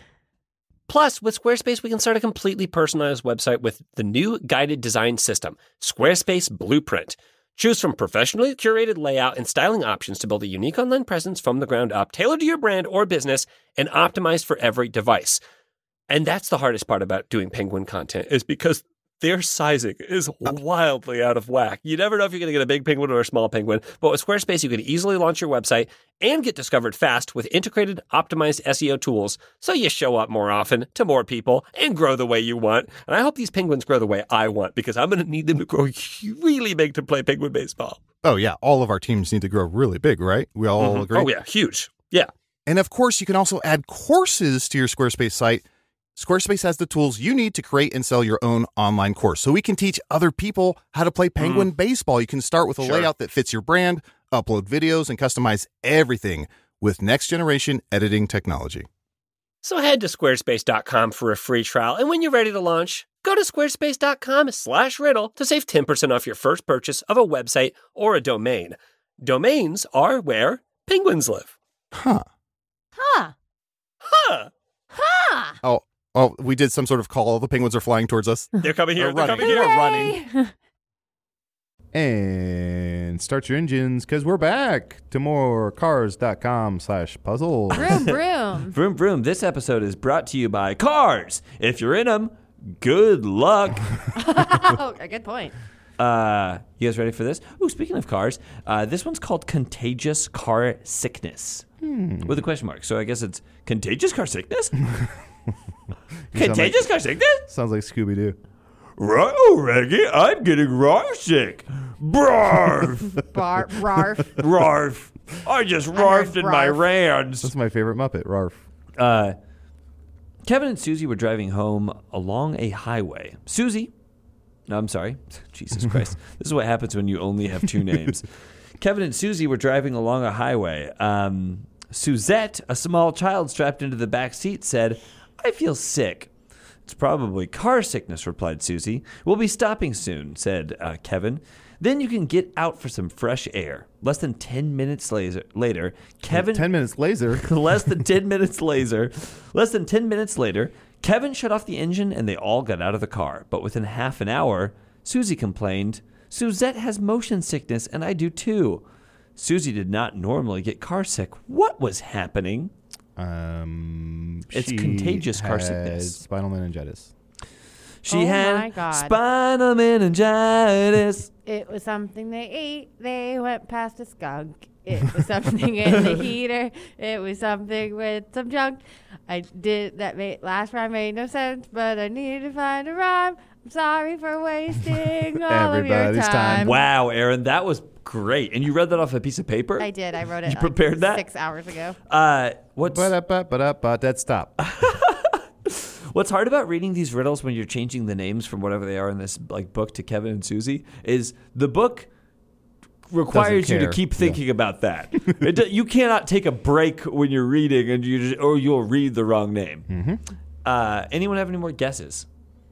Plus, with Squarespace, we can start a completely personalized website with the new guided design system, Squarespace Blueprint. Choose from professionally curated layout and styling options to build a unique online presence from the ground up, tailored to your brand or business, and optimized for every device. And that's the hardest part about doing Penguin content, is because their sizing is wildly out of whack. You never know if you're going to get a big penguin or a small penguin, but with Squarespace, you can easily launch your website and get discovered fast with integrated, optimized S E O tools, so you show up more often to more people and grow the way you want. And I hope these penguins grow the way I want, because I'm going to need them to grow really big to play penguin baseball. Oh, yeah. All of our teams need to grow really big, right? We all Mhm. agree? Oh, yeah. Huge. Yeah. And of course, you can also add courses to your Squarespace site. Squarespace has the tools you need to create and sell your own online course, so we can teach other people how to play Penguin baseball. You can start with a Sure. layout that fits your brand, upload videos, and customize everything with next-generation editing technology. So head to squarespace dot com for a free trial, and when you're ready to launch, go to squarespace dot com slash riddle to save ten percent off your first purchase of a website or a domain. Domains are where penguins live. Huh. Huh. Huh! Huh. Oh, oh, we did some sort of call. All the penguins are flying towards us. They're coming here. They're They're running. coming here. We're running. Hey. And start your engines, because we're back to more cars.com slash puzzles. Broom, broom. Vroom, vroom. This episode is brought to you by Cars. If you're in them, good luck. Oh, a good point. Uh, you guys ready for this? Ooh, speaking of cars, uh, this one's called Contagious Car Sickness. Hmm. With a question mark. So I guess it's Contagious Car Sickness? Contagious like, Car Sickness? Sounds like Scooby-Doo. Oh, Reggie, I'm getting rar sick. Brarf. Bar, barf. Rarf. I just rarfed in my rarf. rans. That's my favorite Muppet, Rarf. Uh, Kevin and Susie were driving home along a highway. Susie, no, I'm sorry. Jesus Christ. This is what happens when you only have two names. Kevin and Susie were driving along a highway. Um, Suzette, a small child strapped into the back seat, said, I feel sick. It's probably car sickness, replied Susie. We'll be stopping soon, said uh, Kevin. Then you can get out for some fresh air. Less than ten minutes later, later Kevin... Ten minutes laser. less than ten minutes later, less than ten minutes later, Kevin shut off the engine and they all got out of the car. But within half an hour, Susie complained, Suzette has motion sickness and I do too. Susie did not normally get car sick. What was happening? Um, It's she contagious car had sickness. Spinal meningitis. She Oh had my God. spinal meningitis. It was something they ate. They went past a skunk. It was something in the heater. It was something with some junk. I did that. Made, last rhyme made no sense, but I needed to find a rhyme. I'm sorry for wasting all of your Everybody's time. time. Wow, Aaron, that was great. And you read that off a piece of paper? I did. I wrote it. You prepared like that? six hours ago. Uh, what's But up, but up, but that stop. What's hard about reading these riddles when you're changing the names from whatever they are in this like book to Kevin and Susie is the book requires you to care. keep thinking about that. It do, you cannot take a break when you're reading, and you just, or you'll read the wrong name. Mm-hmm. Uh, anyone have any more guesses?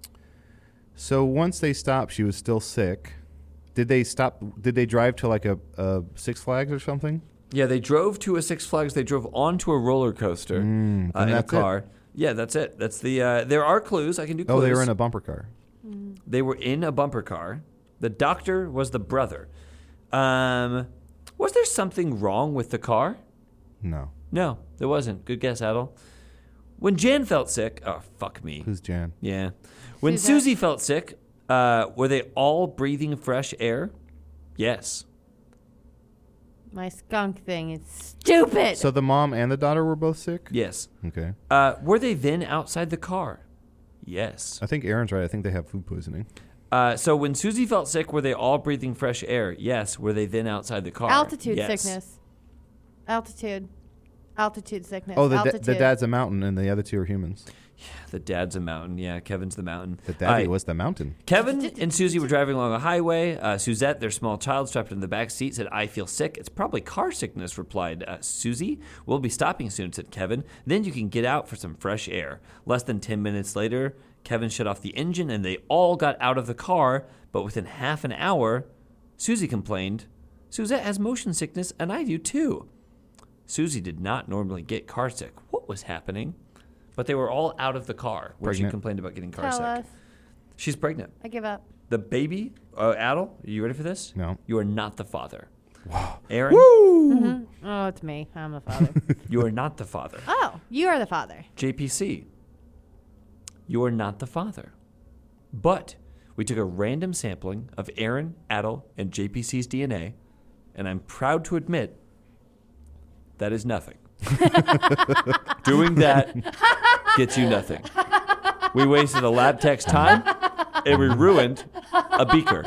So once they stopped, she was still sick. Did they stop? Did they drive to like a, a Six Flags or something? Yeah, they drove to a Six Flags. They drove onto a roller coaster Mm, uh, and in a that's it? car. Yeah, that's it. That's the. Uh, there are clues. I can do clues. Oh, they were in a bumper car. They were in a bumper car. The doctor was the brother. Um, was there something wrong with the car? No. No, there wasn't. Good guess, Adel. When Jan felt sick, oh, fuck me. Who's Jan? Yeah. When Suzette. Susie felt sick, uh, were they all breathing fresh air? Yes. My skunk thing is stupid. So the mom and the daughter were both sick? Yes. Okay. Uh, were they then outside the car? Yes. I think Aaron's right. I think they have food poisoning. Uh, so when Susie felt sick, were they all breathing fresh air? Yes. Were they then outside the car? Altitude Yes. sickness. Altitude. Altitude sickness. Oh, the, da- Altitude. the dad's a mountain and the other two are humans. The dad's a mountain. Yeah, Kevin's the mountain. The All daddy right. was the mountain. Kevin and Susie were driving along a highway. Uh, Suzette, their small child strapped in the back seat, said, I feel sick. It's probably car sickness, replied uh, Susie. We'll be stopping soon, said Kevin. Then you can get out for some fresh air. Less than ten minutes later, Kevin shut off the engine and they all got out of the car. But within half an hour, Susie complained, Suzette has motion sickness and I do too. Susie did not normally get car sick. What was happening? But they were all out of the car where she Pregnant. complained about getting car Tell sick. us. She's pregnant. I give up. The baby, uh, Adel, are you ready for this? No. You are not the father. Aaron, Mm-hmm. Oh, it's me. I'm the father. you are not the father. Oh, you are the father. J P C, you are not the father. But we took a random sampling of Aaron, Adel, and J P C's D N A, and I'm proud to admit that is nothing. Doing that gets you nothing. We wasted a lab tech's time, and we ruined a beaker.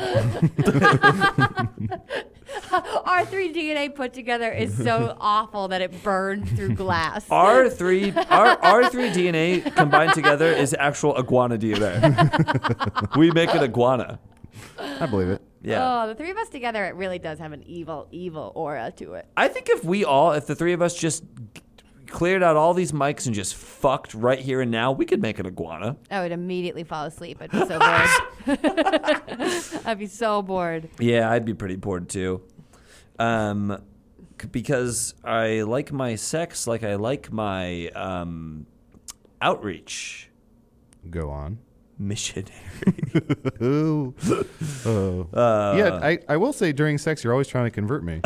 Our three D N A put together is so awful that it burns through glass. Our three, our, our three D N A combined together is actual iguana D N A. We make an iguana. I believe it. Yeah. Oh, the three of us together, it really does have an evil, evil aura to it. I think if we all, if the three of us just cleared out all these mics and just fucked right here and now, we could make an iguana. I would immediately fall asleep. I'd be so bored. I'd be so bored. Yeah, I'd be pretty bored too. Um, c- because I like my sex like I like my um, outreach Go on. missionary. Ooh. Oh. Uh, yeah, I, I will say during sex, you're always trying to convert me.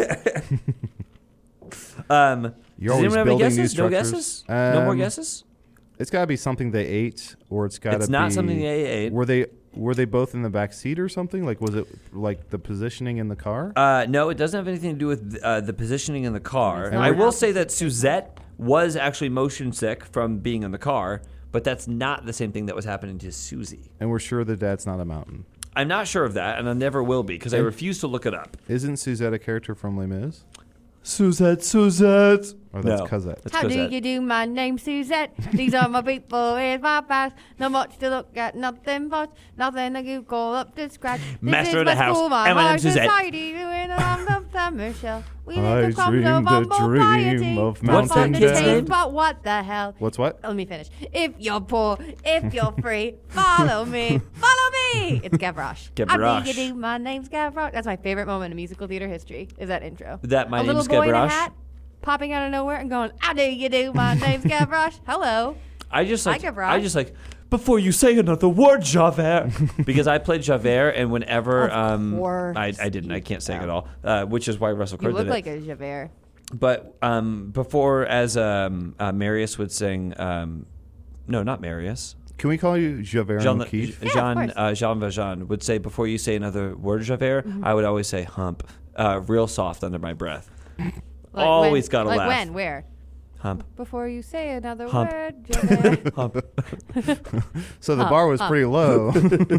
Um, You're does anyone always have any building new guesses? No structures. guesses? no more Um, guesses? It's got to be something they ate, or it's got to be. It's not something they ate. Were they Were they both in the back seat or something? Like, was it like the positioning in the car? Uh, no, it doesn't have anything to do with uh, the positioning in the car. It's I not. will say that Suzette was actually motion sick from being in the car, but that's not the same thing that was happening to Susie. And we're sure that dad's not a mountain. I'm not sure of that, and I never will be because I refuse to look it up. Isn't Suzette a character from Les Mis? Suzette, Suzette. Or that's No. Cosette. That's How Cosette. do you do? My name's Suzette. These are my people. Here's my past. Not much to look at. Nothing much. Nothing to you call up to scratch. This Master is of the my house. school, my And my high name's Suzette. society. Doing along the summer show. We I need to come to dreamed a humble dream piety. of Not mountain fun to kid's taste, name? But what the hell? What's what? Let me finish. If you're poor, if you're free, follow me, follow me. It's Gavroche. Gavroche. I do. My name's Gavroche. That's my favorite moment in musical theater history. Is that intro? That my a name's little boy in a Gavroche? hat, popping out of nowhere and going, "How do you do? My name's Gavroche. Hello." I just Hi, like Gavroche. I just like before you say another word, Javert, because I played Javert, and whenever Of um, course I I didn't, I can't sing you at all, uh, which is why Russell You Crowe look did like it. a Javert. But um, before, as um, uh, Marius would sing, um, no, not Marius. Can we call you Javert Jean, O'Keefe? Yeah, of Jean, course. uh, Jean Valjean would say before you say another word, Javert, Mm-hmm. I would always say hump, uh, real soft under my breath. Like Always when, gotta like laugh. when? Where? Hump. Before you say another Hump. word, Javert. Hump. So the Huh, bar was huh. pretty low.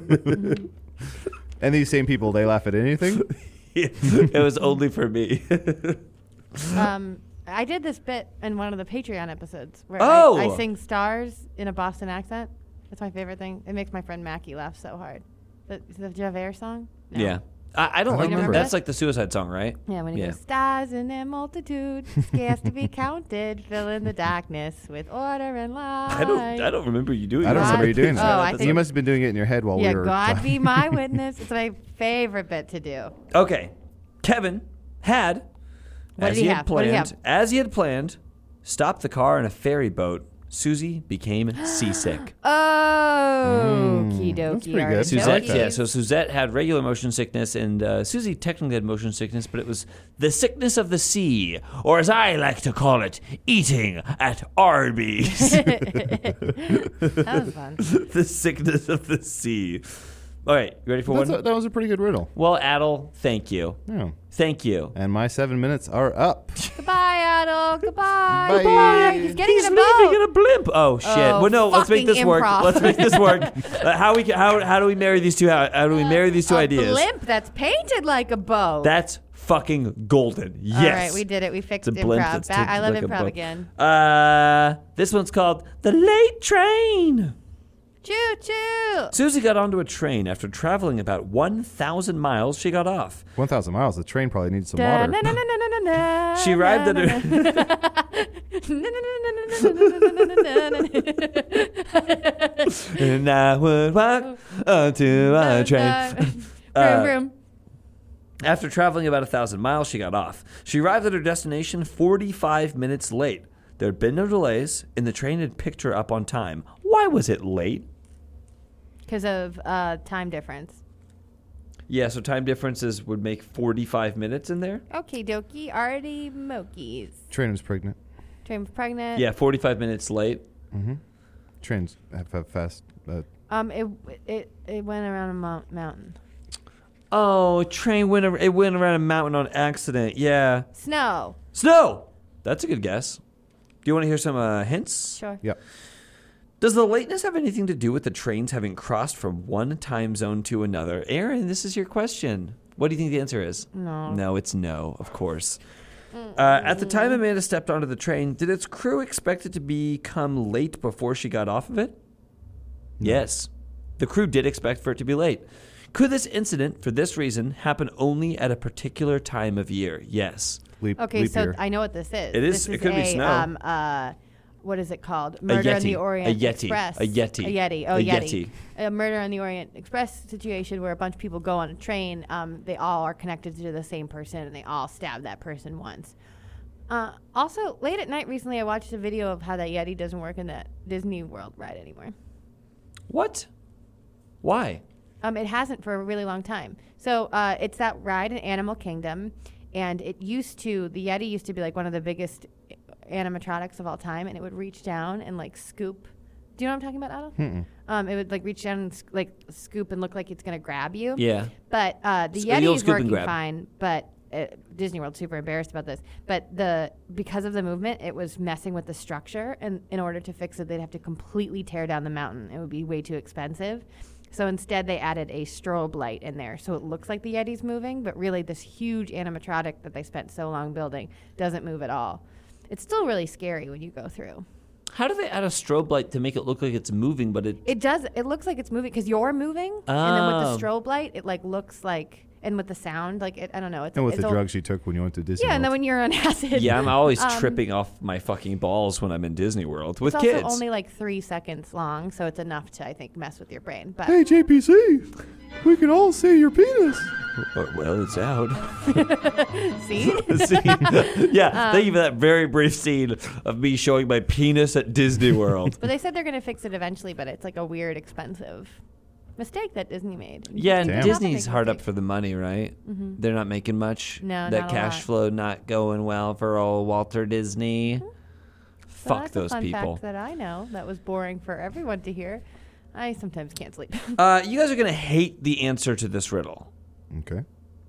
And these same people, they laugh at anything? It was only for me. um, I did this bit in one of the Patreon episodes where Oh! I, I sing stars in a Boston accent. That's my favorite thing. It makes my friend Mackie laugh so hard. The, the Javert song? No. Yeah. I, I don't I like don't remember That's that. like the Suicide Song, right? Yeah, when he Yeah. goes, stars in their multitude, scarce to be counted, fill in the darkness with order and light. I don't. I don't remember you doing. I don't that. remember you doing Oh, that. I think- You must have been doing it in your head while Yeah, we were God talking. be my witness. It's my favorite bit to do. Okay, Kevin had, What as did he had have? What did he planned, have? as he had planned, stopped the car in a ferry boat. Susie became seasick. Oh, okie dokie. that's pretty good. artichoke. Suzette, that. yeah. So Suzette had regular motion sickness, and uh, Susie technically had motion sickness, but it was the sickness of the sea, or as I like to call it, eating at Arby's. That was fun. The sickness of the sea. All right, you ready for That's one? a, that was a pretty good riddle. Well, Adel, thank you, Yeah. thank you. And my seven minutes are up. Goodbye, Adel. Goodbye. Bye. Goodbye. He's getting He's in a leaving boat. in a blimp. Oh shit! Oh, well, no. Let's make fucking this work. improv. Let's make this work. Uh, how we ca- how how do we marry these two? How, how do we marry these two a ideas? blimp that's painted like a boat. That's fucking golden. Yes. All right, we did it. We fixed It's a blimp improv. that's Back- I tinted love like a improv boat. again. Uh, this one's called The Late Train. Choo choo. Susie got onto a train after traveling about one thousand miles. She got off. one thousand miles. The train probably needs some Da- water. na- na- na- na- na- na- She arrived at na- her- na- na- na- na- na- na- na- And I would walk onto a train. Vroom, Uh, vroom. After traveling about a thousand miles, she got off. She arrived at her destination forty-five minutes late. There had been no delays, and the train had picked her up on time. Why was it late? Because of uh, time difference. Yeah, so time differences would make forty-five minutes in there. Okie dokie, arty mokies. Train was pregnant. Train was pregnant. Yeah, forty-five minutes late. Trains have, have fast. Uh, Um, it it it went around a mount- mountain. Oh, train went. ar- It went around a mountain on accident. Yeah, Snow. snow. That's a good guess. Do you want to hear some uh, hints? Sure. yep. Does the lateness have anything to do with the trains having crossed from one time zone to another? Aaron, this is your question. What do you think the answer is? No. No, it's no, of course. Uh, at the time Amanda stepped onto the train, did its crew expect it to become late before she got off of it? Yes. The crew did expect for it to be late. Could this incident, for this reason, happen only at a particular time of year? Yes. Leap, Okay, leap so year. I know what this is. It is- This it could be a, snow. Um, uh, what is it called? Murder on the Yeti. Orient A Yeti. Express. A Yeti. A Yeti. Oh, A Yeti. Yeti. A Murder on the Orient Express situation where a bunch of people go on a train. Um, they all are connected to the same person, and they all stab that person once. Uh, also, late at night recently, I watched a video of how that Yeti doesn't work in that Disney World ride anymore. What? Why? Um, it hasn't for a really long time. So uh, it's that ride in Animal Kingdom, and it used to, the Yeti used to be like one of the biggest animatronics of all time, and it would reach down and like scoop Do you know what I'm talking about, Adel? Mm-mm. Um, it would like reach down and sc- like scoop and look like it's gonna grab you. Yeah. But uh, the So you'll Yeti is scoop and working grab. fine. But uh, Disney World's super embarrassed about this. But the because of the movement, it was messing with the structure. And in order to fix it, they'd have to completely tear down the mountain. It would be way too expensive. So instead, they added a strobe light in there, so it looks like the Yeti's moving. But really, this huge animatronic that they spent so long building doesn't move at all. It's still really scary when you go through. How do they add a strobe light to make it look like it's moving, but it... It does. It looks like it's moving because you're moving, and then with Oh. the strobe light, it like looks like, and with the sound, like it, I don't know. It's And with it's the all- drugs you took when you went to Disney Yeah, and then World. when you're on acid. Yeah, I'm always um, tripping off my fucking balls when I'm in Disney World with It's kids. also only like three seconds long, so it's enough to I think mess with your brain. But Hey, J P C, we can all see your penis. Uh, well, it's out. see, yeah, thank you for that very brief scene of me showing my penis at Disney World. but they said they're gonna fix it eventually. But it's like a weird, expensive mistake that Disney made. Yeah, and Damn. Disney's Not a hard big up for the money, right? Mm-hmm. They're not making much. No, that not a cash lot. flow not going well for old Walter Disney. So Fuck that's those a fun people. fact that I know that was boring for everyone to hear. I sometimes can't sleep. Uh, you guys are gonna hate the answer to this riddle. Okay.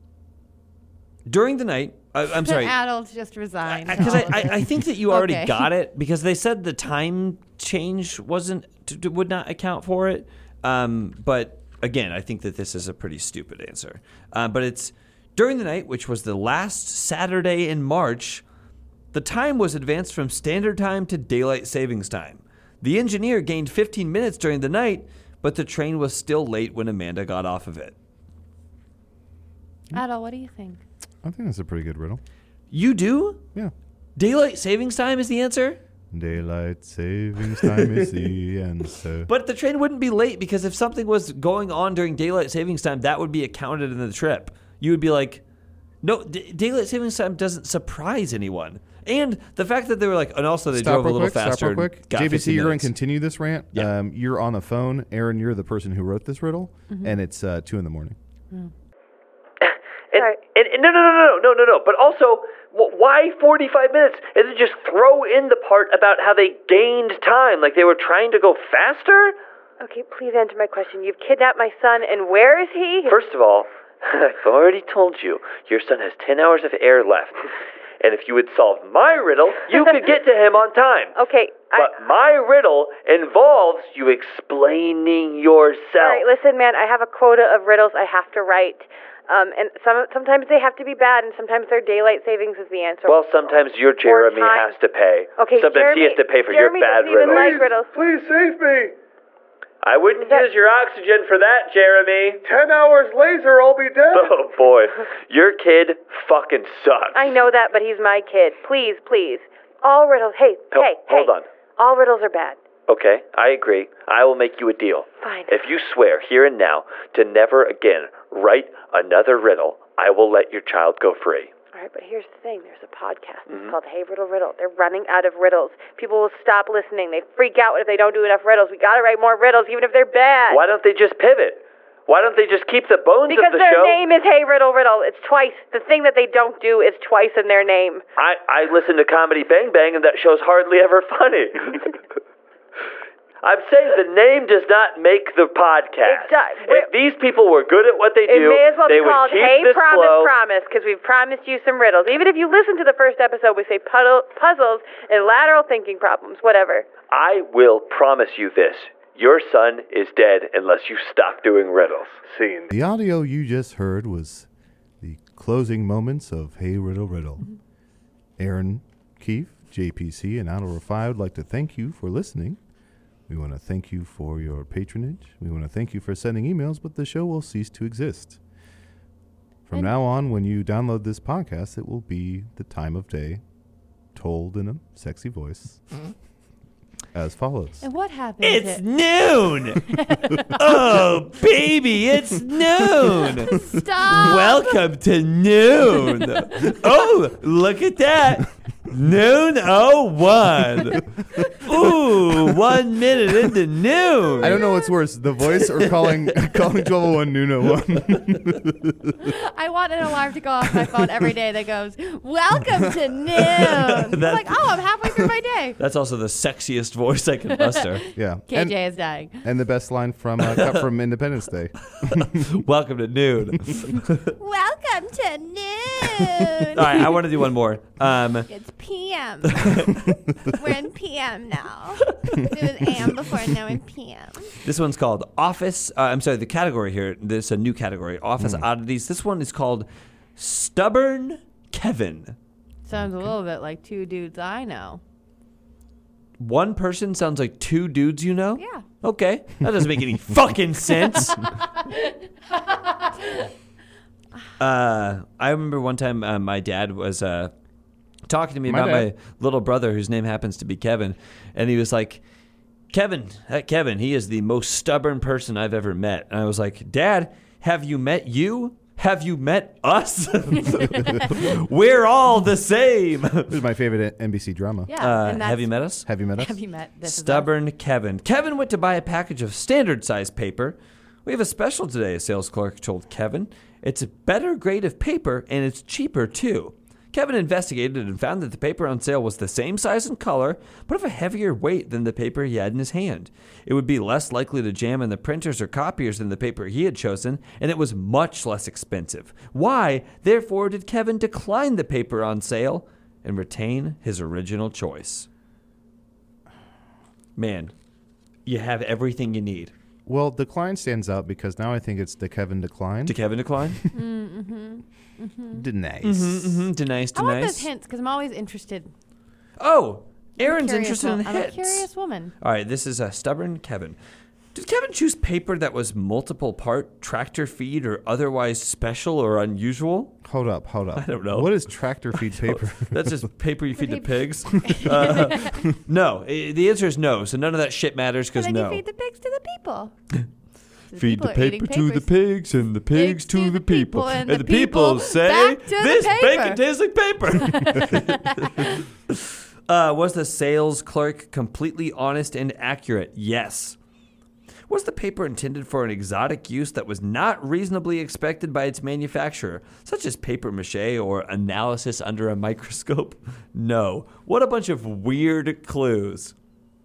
During the night, I, I'm sorry. Adults just resign. to Because all I, of I, this. I think that you already Okay. got it because they said the time change wasn't t- t- would not account for it. Um, but again, I think that this is a pretty stupid answer. Uh, but it's during the night, which was the last Saturday in March. The time was advanced from standard time to daylight savings time. The engineer gained fifteen minutes during the night, but the train was still late when Amanda got off of it. Adel, what do you think? I think that's a pretty good riddle. You do? Yeah. Daylight savings time is the answer? Daylight savings time is the answer. But the train wouldn't be late because if something was going on during daylight savings time, that would be accounted in the trip. You would be like, no, d- daylight savings time doesn't surprise anyone. And the fact that they were like, and also they Stop drove a real little quick. Stop faster. real quick. and got J B C, fifteen you're going minutes. to continue this rant. Yeah. Um, you're on the phone. Aaron, you're the person who wrote this riddle, and it's uh, two in the morning. And, and, and no, no, no, no, no, no, no. But also, wh- why forty-five minutes? And then just throw in the part about how they gained time, like they were trying to go faster? Okay, please answer my question. You've kidnapped my son, and where is he? First of all, I've already told you, your son has ten hours of air left. And if you had solved my riddle, you could get to him on time. Okay, But I... my riddle involves you explaining yourself. All right, listen, man, I have a quota of riddles I have to write. Um, and some sometimes they have to be bad, and sometimes their daylight savings is the answer. Well, sometimes your Jeremy time. has to pay. Okay, sometimes he Jeremy- has to pay for Jeremy your bad doesn't even riddles. like riddles. Please save me. I wouldn't that- use your oxygen for that, Jeremy. Ten hours later, I'll be dead. Oh, boy. Your kid fucking sucks. I know that, but he's my kid. Please, please. All riddles... Hey, Oh, hey, hold hey. on. All riddles are bad. Okay, I agree. I will make you a deal. Fine. If you swear here and now to never again write another riddle, I will let your child go free. All right, but here's the thing. There's a podcast. Mm-hmm. It's called Hey Riddle Riddle. They're running out of riddles. People will stop listening. They freak out if they don't do enough riddles. We got to write more riddles, even if they're bad. Why don't they just pivot? Why don't they just keep the bones Because of the their show? name is Hey Riddle Riddle. It's twice. The thing that they don't do is twice in their name. I, I listen to Comedy Bang Bang, and that show's hardly ever funny. I'm saying the name does not make the podcast. It does. If these people were good at what they It do, may as well they be would called keep Hey this Promise flow. Promise, because we've promised you some riddles. Even if you listen to the first episode, we say puddle, puzzles and lateral thinking problems, whatever. I will promise you this. Your son is dead unless you stop doing riddles. Scene. The audio you just heard was the closing moments of Hey Riddle Riddle. Aaron Keefe, J P C, and Adel Rafai would like to thank you for listening. We want to thank you for your patronage. We want to thank you for sending emails, but the show will cease to exist. From And- now on, when you download this podcast, it will be the time of day told in a sexy voice as follows. And what happens? It's if- noon. Oh, baby, it's noon. Stop. Welcome to noon. Oh, look at that. Noon oh one. Ooh, One minute into noon. I don't know what's worse, the voice or calling calling twelve oh one noon oh one. I want an alarm to go off my phone every day that goes, welcome to noon. I'm like, oh, I'm halfway through my day. That's also the sexiest voice I can muster. Yeah. K J is dying. And the best line from uh, cut from Independence Day. Welcome to noon. Welcome to noon. All right, I want to do one more. Um, It's P M. We're in P M now. It was A M before, now in P M. This one's called Office. Uh, I'm sorry, the category here. This is a new category. Office oddities. This one is called Stubborn Kevin. Sounds a little bit like two dudes I know. One person sounds like two dudes you know? Yeah. Okay. That doesn't make any fucking sense. Uh, I remember one time uh, my dad was uh, talking to me My about dad. my little brother, whose name happens to be Kevin, and he was like, Kevin, that Kevin, he is the most stubborn person I've ever met. And I was like, Dad, have you met you? Have you met us? We're all the same. This is my favorite N B C drama. Yeah. Uh, and that's, have you met us? Have you met us? Have you met this? is Stubborn Kevin. Kevin went to buy a package of standard size paper. We have a special today, a sales clerk told Kevin. It's a better grade of paper, and it's cheaper, too. Kevin investigated and found that the paper on sale was the same size and color, but of a heavier weight than the paper he had in his hand. It would be less likely to jam in the printers or copiers than the paper he had chosen, and it was much less expensive. Why, therefore, did Kevin decline the paper on sale and retain his original choice? Man, you have everything you need. Well, decline stands out because now I think it's the Kevin decline. Did Kevin decline? Mm-hmm. Mm-hmm. Nice. Mm-hmm, mm-hmm. Denice, I want denice. those hints because I'm always interested. Oh, I'm a Aaron's curious interested wo- in I'm a hits. curious woman. All right, this is a stubborn Kevin. Did Kevin choose paper that was multiple part, tractor feed, or otherwise special or unusual? Hold up, hold up. I don't know. What is tractor feed paper? That's just paper you feed to paper- pigs. Uh, no, i- the answer is no. So none of that shit matters because And then no. you feed the pigs to the people. The Feed people the are eating paper to the papers. pigs and the pigs to the people. and And the the people people say, back to the this paper." bacon tastes like paper. uh, was the sales clerk completely honest and accurate? Yes. Was the paper intended for an exotic use that was not reasonably expected by its manufacturer, such as paper mache or analysis under a microscope? No. What a bunch of weird clues.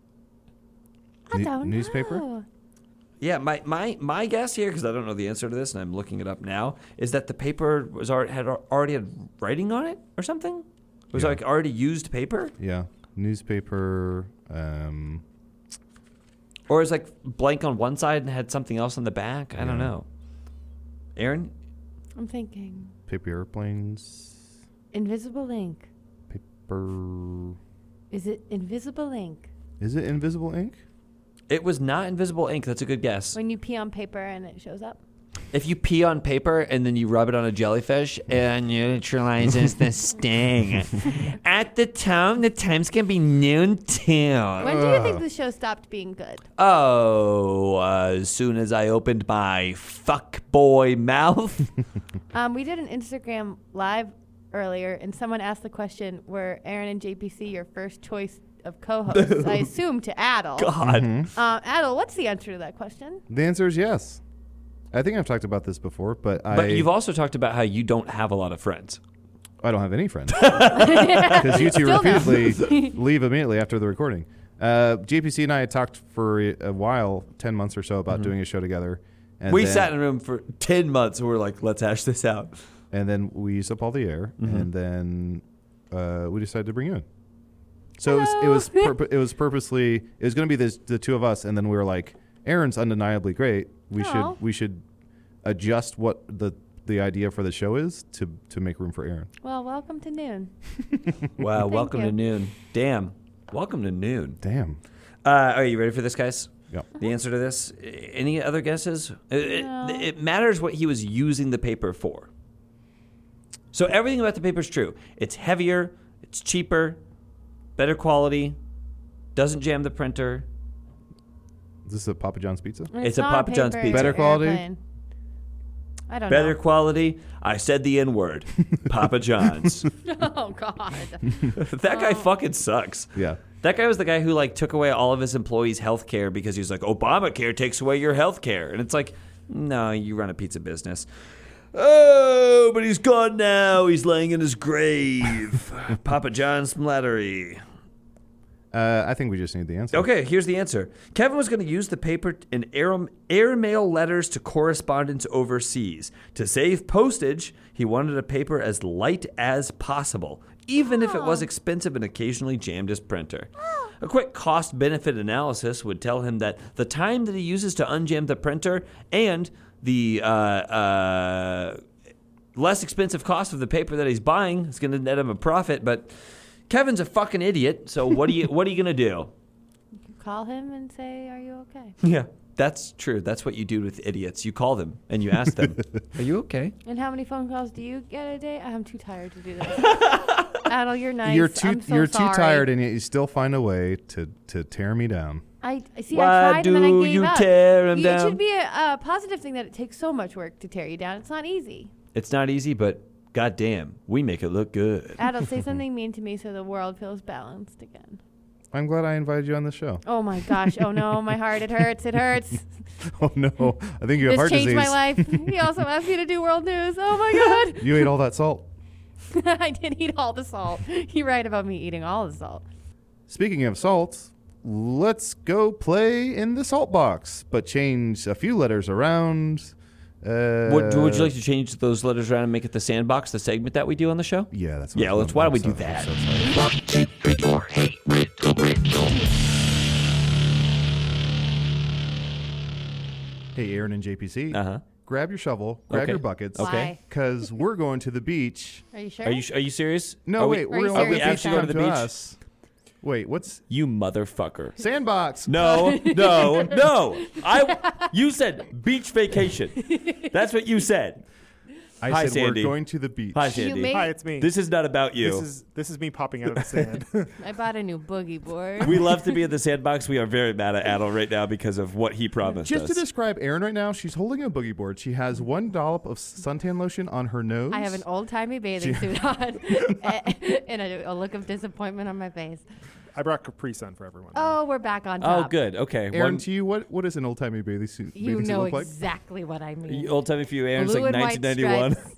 I Ne- don't newspaper? know. Yeah, my, my, my guess here, because I don't know the answer to this, and I'm looking it up now, is that the paper was already, had already had writing on it or something. It was Yeah. like already used paper, Yeah. Newspaper. Um, or it was like blank on one side and had something else on the back. I don't Yeah. know. Aaron, I'm thinking paper airplanes. invisible ink. Paper. Is it invisible ink? Is it invisible ink? it was not invisible ink. That's a good guess. When you pee on paper and it shows up? If you pee on paper and then you rub it on a jellyfish, it neutralizes the sting. At the time, the times can be noon too. When do you think the show stopped being good? Oh, uh, as soon as I opened my fuck boy mouth. Um, we did an Instagram live earlier, and someone asked the question, were Aaron and J P C your first choice of co-hosts? I assume to Adel. God. Mhm. Um, Adel, what's the answer to that question? The answer is yes. I think I've talked about this before, but I. But you've also talked about how you don't have a lot of friends. I don't have any friends because you two Still no. repeatedly leave immediately after the recording. Uh, J P C and I had talked for a while, ten months or so, about Mhm. doing a show together. And we then, sat in a room for ten months and we were like, let's hash this out. and then we used up all the air, Mhm. and then uh, we decided to bring you in. So it was it was purpo- it was purposely it was going to be this, the two of us, and then we were like, Aaron's undeniably great. We Aw. should we should adjust what the the idea for the show is to to make room for Aaron. Well, welcome to noon. Wow, Thank welcome you. to noon. Damn. Welcome to noon. Damn. Uh, are you ready for this, guys? Yep. The answer to this? I- Any other guesses? It, No. it, it matters what he was using the paper for. So everything about the paper is true. It's heavier, it's cheaper, better quality, doesn't jam the printer. Is this a Papa John's pizza? And It's a not Papa John's paper, pizza. it's Better an quality? airplane. I don't Better know. quality. I said the N word. Papa John's. Oh, God. That guy Oh. fucking sucks. Yeah. That guy was the guy who like took away all of his employees' health care because he was like, Obamacare takes away your health care. And it's like, no, you run a pizza business. Oh, but he's gone now. He's laying in his grave. Papa John Slattery. Uh, I think we just need the answer. Okay, here's the answer. Kevin was going to use the paper and air, airmail letters to correspondents overseas. To save postage, he wanted a paper as light as possible, even if it was expensive and occasionally jammed his printer. A quick cost-benefit analysis would tell him that the time that he uses to unjam the printer and the uh, uh, less expensive cost of the paper that he's buying is going to net him a profit, but Kevin's a fucking idiot, so what are you what are you going to do? You can call him and say, are you okay? Yeah, that's true. That's what you do with idiots. You call them and you ask them, are you okay? And how many phone calls do you get a day? I'm too tired to do this. Adel, you're nice. You're too I'm so you're sorry. too tired, and yet you still find a way to, to tear me down. I I see. Why I tried and then I do gave you up. tear him You- down? It should be a, a positive thing that it takes so much work to tear you down. It's not easy. It's not easy, but goddamn, we make it look good. Adel, say something mean to me so the world feels balanced again. I'm glad I invited you on the show. Oh my gosh. Oh no, my heart. It hurts. It hurts. Oh no, I think you have This heart changed disease. my life. He also asked me to do world news. Oh my god. You ate all that salt. I did eat all the salt. You're right about me eating all the salt. Speaking of salt, let's go play in the salt box, but change a few letters around. Uh, Would, would you like to change those letters around and make it the sandbox, the segment that we do on the show? Yeah, that's what Yeah, I'm- let's. Why don't we I'm do so- I'm that? so sorry. Hey, Aaron and J P C. Uh huh. Grab your shovel, grab Okay. your buckets. Okay. Why? Because we're going to the beach. Are you sure? Are you are you serious? No, Are wait, we, Are we're you going are we to serious? actually going to the beach? Us. Wait, what's You motherfucker. sandbox? No, no, no. I. You said beach vacation. That's what you said. I Hi, said Sandy. we're going to the beach. Hi, You Sandy. made- Hi, it's me. This is not about you. This is this is me popping out of the sand. I bought a new boogie board. We love to be in the sandbox. We are very mad at Adel right now because of what he promised Just us. to describe Erin right now, she's holding a boogie board. She has one dollop of suntan lotion on her nose. I have an old timey bathing She- suit on and a, a look of disappointment on my face. I brought Capri Sun for everyone. Oh, we're back on oh, top. good. Okay. Aaron, One, to you, what what is an old timey bathing suit? You bathing suit know look like? exactly what I mean. old timey for you, Aaron. It's Blue like and white nineteen ninety-one. stripes.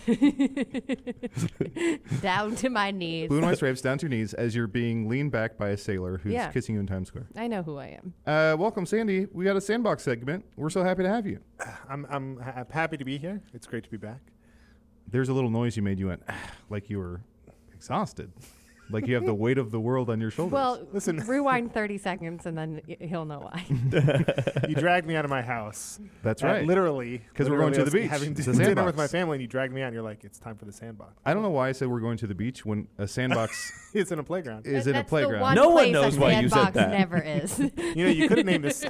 Down to my knees. Blue and white stripes down to your knees as you're being leaned back by a sailor who's Yeah. kissing you in Times Square. I know who I am. Uh, welcome, Sandy. We got a sandbox segment. We're so happy to have you. I'm I'm ha- I'm happy to be here. It's great to be back. There's a little noise you made. You went "Ah," like you were exhausted, like you have the weight of the world on your shoulders. Well, Listen. rewind thirty seconds and then y- he'll know why. You dragged me out of my house. That's Uh, right. Literally, 'Cause we're going literally to I the was beach. having It's a dinner sandbox. with my family, and you dragged me out. and You're like, it's time for the sandbox. I don't know why I said we're going to the beach when a sandbox It's in a playground. is in a That's playground. The one No one place knows a why you said sandbox that. never is. You know, you could have named this.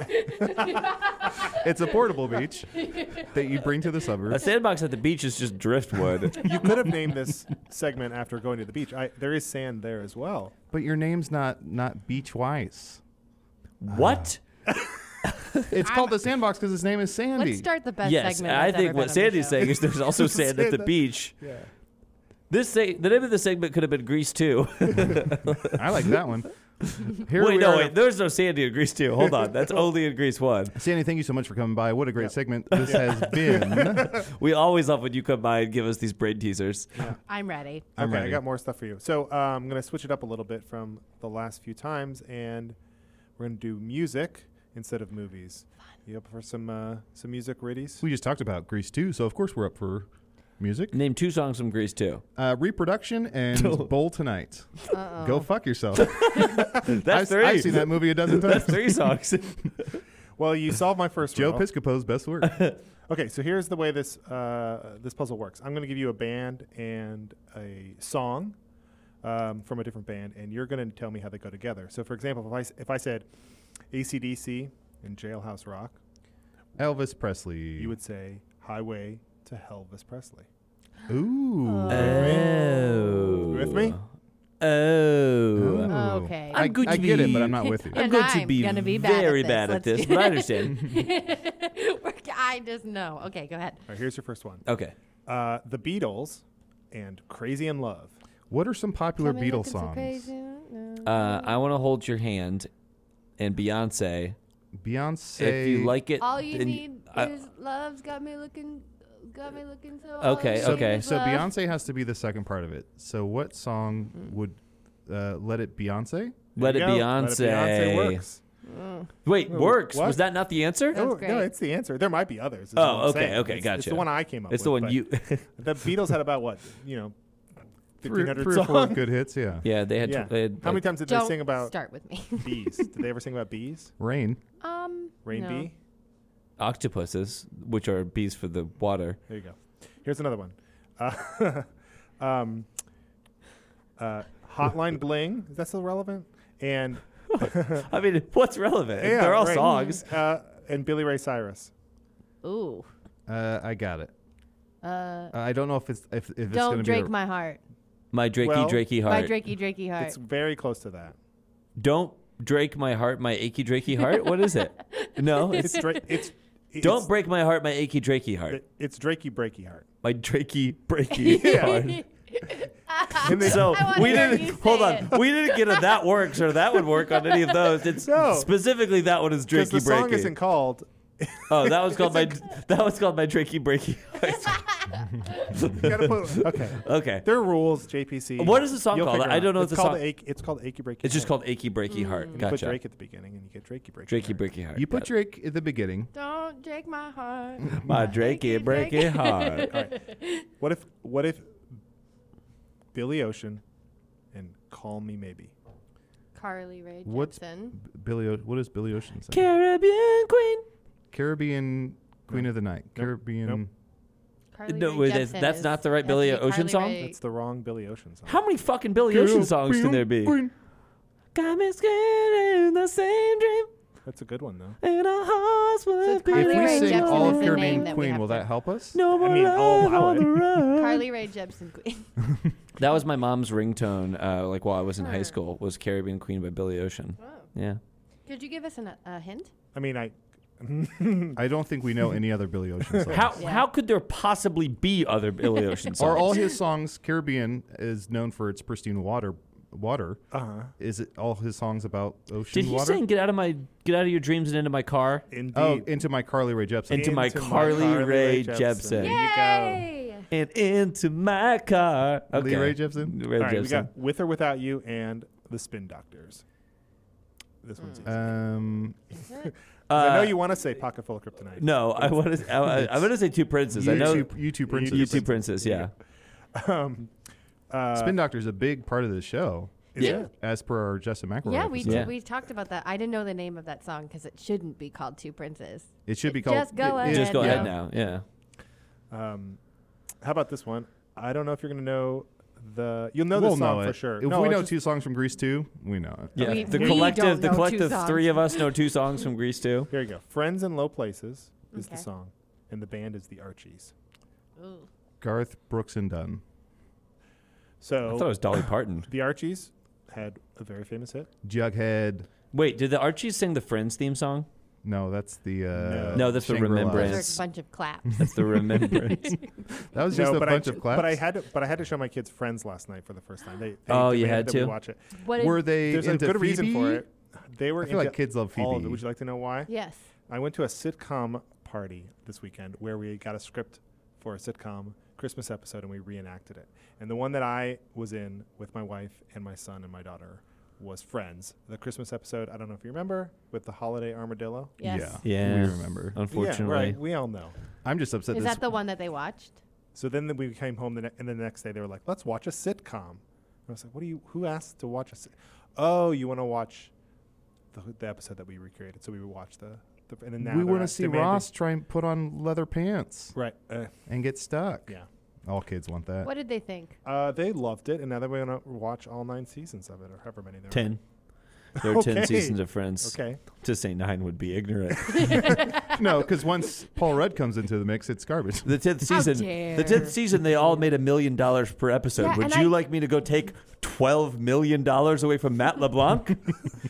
It's a portable beach that you bring to the A suburbs. sandbox at the beach is just driftwood. You could have named this segment after going to the beach. I, there is sand there as well. But your name's not not Beach Wise. What? It's called the sandbox because his name is Sandy. Let's start the best Yes, segment. I that's think ever what been on the Sandy's show. saying is there's also sand at the Sand. beach. Yeah. This se- the name of the segment could have been Grease too. I like that one. Here Wait, we no, are. wait. There's no Sandy in Grease two. Hold on, that's only in Grease one. Sandy, thank you so much for coming by. What a great segment this has been. We always love when you come by and give us these brain teasers. I'm ready. I'm okay, ready. I got more stuff for you. So uh, I'm going to switch it up a little bit from the last few times, and we're going to do music instead of movies. You up for some uh, some music, Riddies? We just talked about Grease two, so of course we're up for music. Name two songs from Grease two. Uh, Reproduction and Bowl Tonight. Uh-oh. Go fuck yourself. That's I've, three. I've seen that movie a dozen times. That's three songs. Well, you solved my first Joe riddle. Piscopo's best work. Okay, so here's the way this uh, this puzzle works. I'm going to give you a band and a song um, from a different band, and you're going to tell me how they go together. So, for example, if I, s- if I said A C D C and Jailhouse Rock, Elvis Presley. you would say Highway to Elvis Presley. Ooh. Oh. You with me? Oh. Okay. I, I'm going I to get it, be- but I'm not with you. I'm And going to I'm be, gonna be bad very at bad this. at this, Let's- but I understand. We're- I just know. Okay, go ahead. All right, here's your first one. Okay. Uh, the Beatles and Crazy in Love. What are some popular Tell me Beatles looking so songs? crazy. No. Uh, I want to hold your hand, and Beyonce. Beyonce. If you like it, All you then need I- is love's got me looking, got me looking so. Okay, all you okay. need is So love. Beyonce has to be the second part of it. So what song would uh, Let It Beyonce? Let it, There you go. Let It Beyonce works. Wait, Oh, works. what? Was that not the answer? No, great. no, it's the answer. There might be others. is Oh, all I'm okay, saying. okay, It's- It's gotcha. the one I came up It's with. the one but you. The Beatles had about what, you know, Three, fifteen hundred three or four songs. good hits, yeah. yeah, they had. Yeah. They had How many like- times did they Don't sing about start with me. bees? Did they ever sing about bees? Rain. um, Rain no. bee? octopuses, which are bees for the water. There you go. Here's another one. Uh, um, uh, Hotline Bling. Is that still relevant? And I mean, what's relevant? yeah, They're all right. songs. Uh, and Billy Ray Cyrus. Ooh. Uh, I got it. Uh, I don't know if it's if, if it's going don't to be Drake a- my heart. My Drakey, Well, Drakey My heart. Drakey, Drakey heart. It's very close to that. Don't Drake my heart, my achy, Drakey heart. What is it? No, It's it's. Drake. It's, it's Don't break my heart, my achy, Drakey heart. it- It's Drakey Breaky Heart. My Drakey, Breaky heart. And they- So I wanna we hear didn't you hold say on. We didn't get a that works or that would work on any of those. It's No. specifically that one is Because Drakey the song Breaky. isn't called. Oh, that was called my that was called my Drakey Breaky. You gotta put, okay. Okay. There are rules, J P C. What is the song You'll called? figure I it don't out. know It's the called song. Ach- it's called Achy Breaky. It's just Heart. called Achy Breaky Heart. And you put Gotcha. Drake at the beginning, and you get Drakey Breaky. Drakey Heart. Breaky Heart. You put Got Drake at the beginning. Don't Drake my heart. it. My Drakey Breaky Heart. All right. What if what if Billy Ocean and Call Me Maybe? Carly Rae Jepsen. What's Billy? O- what is Billy Ocean say? Caribbean Queen. Caribbean Queen of the Night. Caribbean. Nope. Carly No, Rae wait, that's- Jepsen that's is- not the right has Billy to be Ocean Carly song? Rae- That's the wrong Billy Ocean song. How many fucking Billy Ocean songs can there be? Got me scared in the same dream, That's a good one though. and our hearts will it's be. Carly If we Rae sing Jepsen all is of the name Caribbean that we Queen, have will to- that help us? No more mean, I'll love allow on it. the run. Carly Rae Jepsen Queen. That was my mom's ringtone, uh, like while I was in high Huh. school, was Caribbean Queen by Billy Ocean. Oh. Yeah. Could you give us an, a hint? I mean, I. I don't think we know any other Billy Ocean songs. How Yeah. how could there possibly be other Billy Ocean songs? Are all his songs Caribbean is known for its pristine water? Water. Uh huh. Is it all his songs about ocean Did he water? sing "Get out of my Get out of your dreams and into my car"? Indeed. Oh, into my Carly Rae Jepsen. Into my Into Carly Rae Jepsen. There you go. Yay! And into my car. Okay. Lee Ray Jepsen? Ray All right, we Jepsen. got With or Without You and The Spin Doctors. This one's easy. Um, 'Cause I know Uh, you want to say Pocket Full of Kryptonite. No, I want to. I, I'm going to say two princes. I know you two, you two princes. you two princes. Yeah. Um, uh, Spin Doctor is a big part of the show, is Yeah. it? as per our Justin McElroy. Yeah, we episode. Yeah. we talked about that. I didn't know the name of that song because it shouldn't be called Two Princes. It should be It- called. just go it- it- Just go Yeah. ahead now. Yeah. Um, how about this one? I don't know if you're going to know the. You'll know we'll the song know for it. sure. If No, we it's know just- two songs from Grease two, we know it. Yeah. We- the we collective, don't the know two collective songs. three of us know two songs from Grease too. Here you go. Friends in Low Places is Okay. the song, and the band is the Archies. Ooh. Garth Brooks and Dunn. So I thought it was Dolly Parton. the Archies had a very famous hit. Jughead. Wait, did the Archies sing the Friends theme song? No, that's the. Uh, No. No, that's the Shangri-La. Remembrance. There's a bunch of claps. That's the Remembrance. That was just no, a but bunch I, of claps. But I had to. But I had to show my kids Friends last night for the first time. They, they Oh, you had demanded that we to? watch it. What is, Were they There's a into good reason Phoebe? for it. They were. I feel into like kids love all of Phoebe. it. Would you like to know why? yes. I went to a sitcom party this weekend where we got a script for a sitcom Christmas episode and we reenacted it. And the one that I was in with my wife and my son and my daughter was Friends. The Christmas episode, I don't know if you remember, with the holiday armadillo. Yes. Yeah, Yeah. we remember. Unfortunately. Yeah, right. We all know. I'm just upset. Is this that the one that they watched? So then we came home the ne- and then the next day they were like, "Let's watch a sitcom." And I was like, "What do you? Who asked to watch a? Si- oh, you want to watch the, the episode that we recreated?" So we would watch the. the and then now we they're want to ask- see demanding- Ross try and put on leather pants Right. Uh, and get stuck. yeah. All kids want that. What did they think? Uh, they loved it, and now they're going to watch all nine seasons of it, or however many there Ten. There are ten Okay. seasons of Friends. are. Okay. To say nine would be ignorant. No, because once Paul Rudd comes into the mix, it's garbage. The tenth How season. dare. The tenth season, they all made a million dollars per episode. Yeah, Would and you I- like me to go take twelve million dollars away from Matt LeBlanc?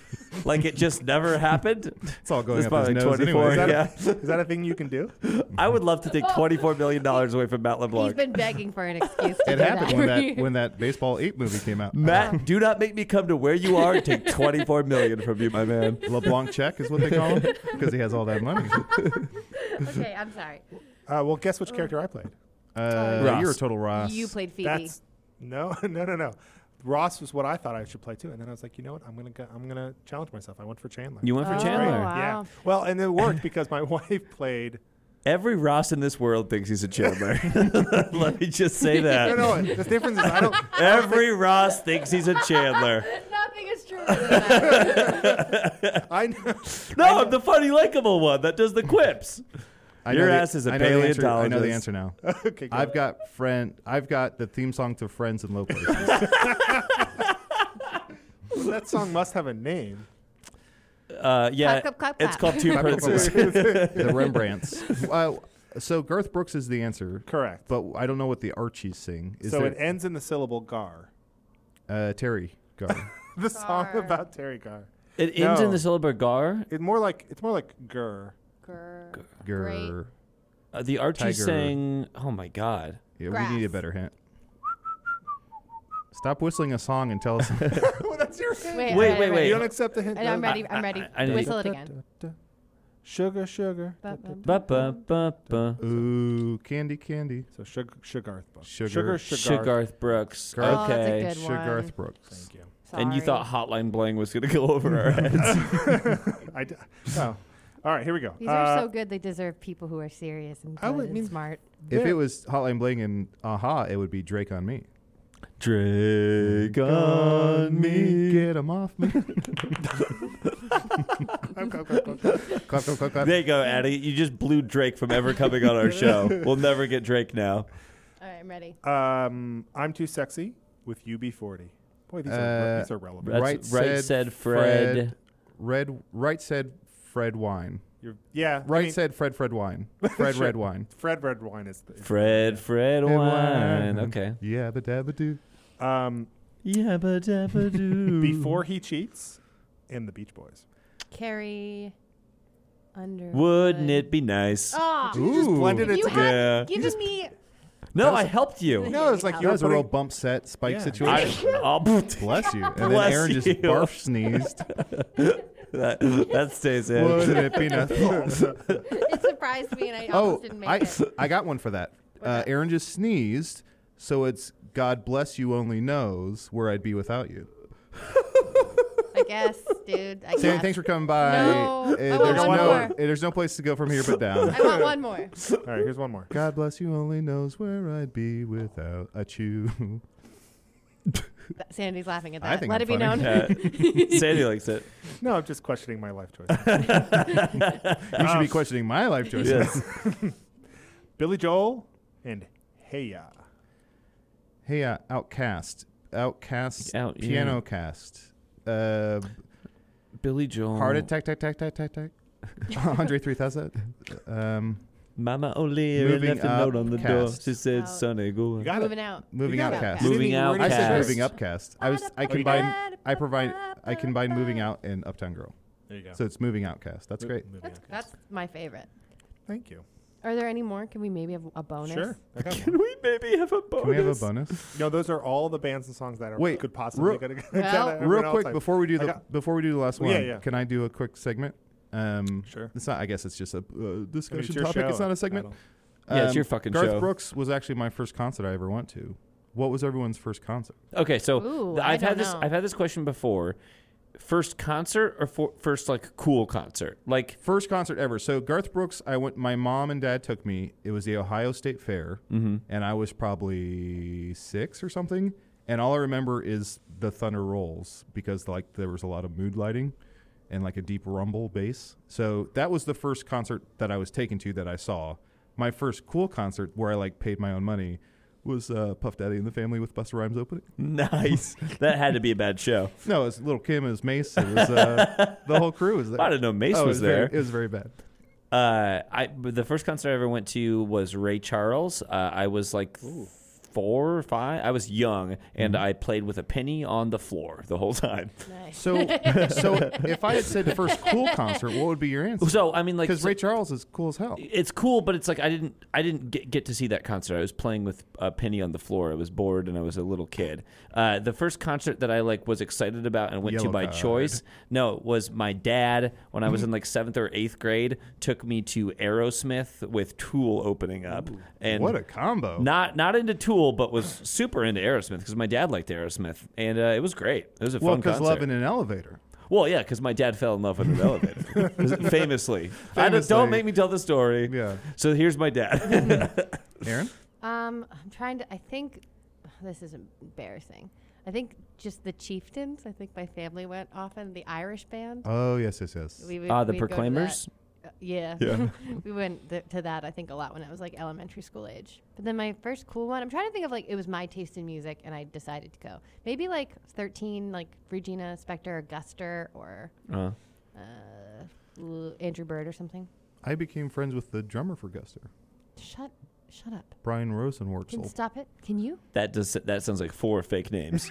like it just never happened. It's all going It's up his probably nose twenty-four. anyway. Yeah. Is that a thing you can do? I would love to take twenty-four million dollars away from Matt He's LeBlanc. been begging for an excuse to It do happened that. when that when that Baseball eight movie came out. Matt, do not make me come to where you are and take twenty-four million from you, my man. LeBlanc check is what they call him because he has all that money. Okay, I'm sorry. Uh, well, guess which character I played. Uh, Ross. You're a total Ross. You played Phoebe. That's no, no, no, no. Ross was what I thought I should play too, and then I was like, you know what? I'm gonna go, I'm gonna challenge myself. I went for Chandler. You went for Oh, Chandler. wow. Yeah. Well, and it worked because my wife played. Every Ross in this world thinks he's a Chandler. Let me just say that. No, no. The difference is I don't. Every Ross thinks he's a Chandler. Nothing is truer than that. I know. No, I'm the funny, likable one that does the quips. I know Your the- ass is a I know the answer- I know the paleontologist. answer now. Okay, go I've ahead. got friend. I've got the theme song to Friends in Low Places. That song must have a name. Uh, yeah, Clap, clap, clap, it's clap. called Two Clap, clap, Princes. the Rembrandts. Uh, so Garth Brooks is the answer, Correct. but I don't know what the Archies sing. Is so there, it ends in the syllable gar. uh, Terry Gar. The song Gar. about Terry Gar. It ends in No. the syllable gar. It's more like it's more like gur. Grr. Gur. Uh, the Archie Tiger. sang, oh my God. Yeah, Grass. we need a better hint. Stop whistling a song and tell us. Well, that's your hint. Wait, Wait, I'm wait, ready. wait. You don't accept the hint. And I'm no? ready. I'm ready. I- I need- Whistle it again. Sugar, sugar. Ba, ba, Ba, ba, ba, ba. Ooh, candy, candy. So sugar, Sugarth. Sugar- Sugar, sugar. Sugarth Brooks. Garth- Oh, that's a Okay. good one. Sugarth Brooks. Thank you. And you Sorry. thought Hotline Bling was going to go over our heads. I d- oh. All right, here we go. These are Uh, so good. They deserve people who are serious and I good would and mean- smart. If Yeah. it was Hotline Bling and Aha, it would be Drake on Me. Drake on me. Get him off me. Clap, clap, clap, clap. Clap, clap, clap, clap. There you go, Addie. You just blew Drake from ever coming on our show. We'll never get Drake now. All right, I'm ready. Um, I'm too sexy with U B forty. Boy, these, are, Uh, these are relevant. That's right, right said, said Fred. Red. Right said Fred Wine. You're, yeah. I Right mean, said Fred Fred Wine. Fred Sure. Red Wine. Fred Red Wine is the. Fred, Fred Wine. Okay. Yeah, but dabba do. Um, Yabba dabba doo. Before He Cheats and the Beach Boys. Carrie Underwood. Wouldn't it be nice? Oh, You just blended it you together. Yeah. had given me. No, I helped you. No, it's like That you're was a real putting, bump set spike Yeah. I, situation. I'll, Bless you. And then Bless Aaron just you. barf sneezed. that, that stays in. Wouldn't it be nice? It surprised me, and I Oh, almost didn't make I, it. I got one for that. Uh, Aaron just sneezed, so it's God bless you only knows where I'd be without you. I guess, dude. I Sandy, guess. thanks for coming by. No, Uh, I there's want one no, more. uh, there's no place to go from here but down. I want one more. All right, here's one more. God bless you only knows where I'd be without a chew. Sandy's laughing at I that. think Let I'm it be funny. known. Yeah. Sandy likes it. No, I'm just questioning my life choice. You should be questioning my life choices. Yes. Billy Joel and Hey Ya. Hey, uh, Outcast. Outcast. Out, yeah. Piano Cast. Uh, Billy Joel. Heart Attack, tack, tack, tack, tack, tack. Andre three thousand. Um, Mama O'Leary Moving left a note on the door. Outcast. She said, Out. Sonny, go. You got Moving it. out. moving You got it. Outcast. You didn't Moving even- you already Outcast. said I it. said moving Upcast. I was. I Oh, you combine. I provide. I combine moving out and Uptown Girl. There you go. So it's moving Outcast. That's Mo- great. moving That's, on. that's my favorite. Thank you. Are there any more? Can we maybe have a bonus? Sure. I got Can one. we maybe have a bonus? Can we have a bonus? No, those are all the bands and songs that are Wait, could possibly real- go together. Well- Real quick before we do I the got- before we do the last Oh, one, yeah, yeah. can I do a quick segment? Um, Sure. It's not. I guess it's just a uh, I mean, discussion it's your topic. show. It's not I a segment. don't- Yeah, it's Um, your fucking Garth show. Brooks was actually my first concert I ever went to. What was everyone's first concert? Okay, so Ooh, th- I I've don't had this. know. I've had this question before. First concert or for, first like cool concert? Like First concert ever. So Garth Brooks, I went. My mom and dad took me. It was the Ohio State Fair, mm-hmm. and I was probably six or something. And all I remember is the thunder rolls because like there was a lot of mood lighting and like a deep rumble bass. So that was the first concert that I was taken to that I saw. My first cool concert where I like paid my own money was uh, Puff Daddy and the Family with Busta Rhymes opening. nice. That had to be a bad show. No, it was Little Kim, it was Mace, it was uh, the whole crew was there. I didn't know Mace Oh, it was very- there. it was very bad. Uh, I but the first concert I ever went to was Ray Charles. Uh, I was like four or five. I was young, and I played with a penny on the floor the whole time. Nice. So, so if I had said the first cool concert, what would be your answer? So I mean, like, because so- Ray Charles is cool as hell. It's cool, but it's like I didn't I didn't get, get to see that concert. I was playing with a penny on the floor. I was bored, and I was a little kid. Uh, the first concert that I like was excited about and went Yellow to by card. choice. No, was my dad when I was in like seventh or eighth grade took me to Aerosmith with Tool opening up. And What a combo! Not not into Tool, but was super into Aerosmith because my dad liked Aerosmith, and uh, it was great. It was a well, fun because concert. love in an elevator. Well, yeah, because my dad fell in love with an elevator, famously. I don't, Famously. don't make me tell the story. Yeah. So here's my dad. Aaron, Um, I'm trying to. I think this is embarrassing. I think just the Chieftains. I think my family went often. The Irish band. oh yes, yes, yes. We would- Ah, the we'd go to Proclaimers? that. Uh, yeah. Yeah. we went th- to that, I think, a lot when I was like elementary school age. But then my first cool one, I'm trying to think of like, it was my taste in music and I decided to go. Maybe like thirteen, like Regina Spektor or Guster or Uh, uh, L- Andrew Bird or something. I became friends with the drummer for Guster, Shut shut up. Brian Can Rosenwortzel. stop it? Can you? that does that sounds like four fake names.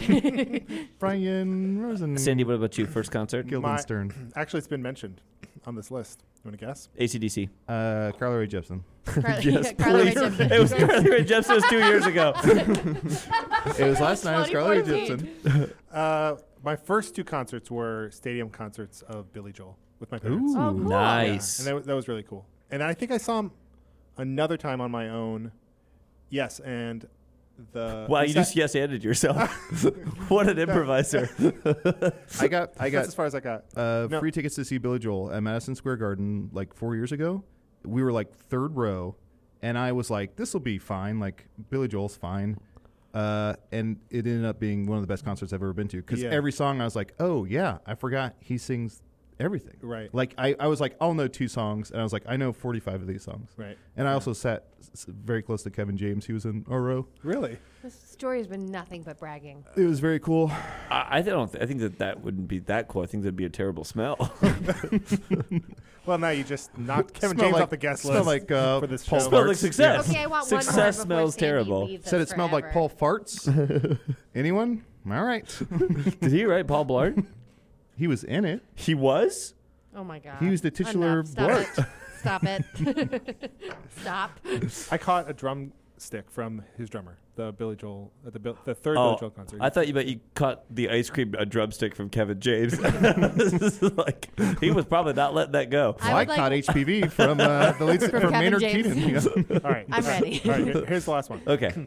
Brian Rosen. Sandy, what about you? First concert? My- Guildenstern. Actually, it's been mentioned on this list. You want to guess? A C D C. Uh, Carly Rae Jepsen. Carly, Yes, Carly Rae please. Jepsen. It was Carly Rae Jepsen. It was two years ago. It was last night. It was Carly Rae twenty Jepsen. Uh, my first two concerts were stadium concerts of Billy Joel with my parents. Ooh. Oh, cool. Nice. And that, wa- that was really cool. And I think I saw him another time on my own. Yes, and the Wow, we you sat- just yes ended yourself. What an improviser. I got, I That's got as far as I got. uh, No. free tickets to see Billy Joel at Madison Square Garden like four years ago. We were like third row, and I was like, "This will be fine. Like Billy Joel's fine." Uh, and it ended up being one of the best concerts I've ever been to because Yeah. every song I was like, "Oh yeah, I forgot he sings everything." Right. Like I, I was like, "I'll know two songs," and I was like, "I know forty-five of these songs." Right. And I also sat s- very close to Kevin James. He was in our row. Really? This story has been nothing but bragging. It was very cool. I, I don't. Th- I think that that wouldn't be that cool. I think that'd be a terrible smell. Well, now you just knocked Kevin Smelled James like- off the guest smelled list like, uh, for this Paul show. Smelled like success. Okay, I want one more Success before smells Sandy terrible. leaves Said us it smelled like forever. Paul farts. Anyone? All right. Did he write Paul Blart? He was in it. He was. Oh my god. He was the titular Enough. Stop Blart. it. Stop it. Stop. I caught a drumstick from his drummer, the Billy Joel, at the Bill, the third Oh, Billy Joel concert. I thought you bet you cut the ice cream a drumstick from Kevin James. This is like he was probably not letting that go. I Well, I, would like- caught H P V from uh, the lead From from, Kevin Maynard James. Keenan. Yeah. All right. I'm all right, ready. All right, here- here's the last one. Okay.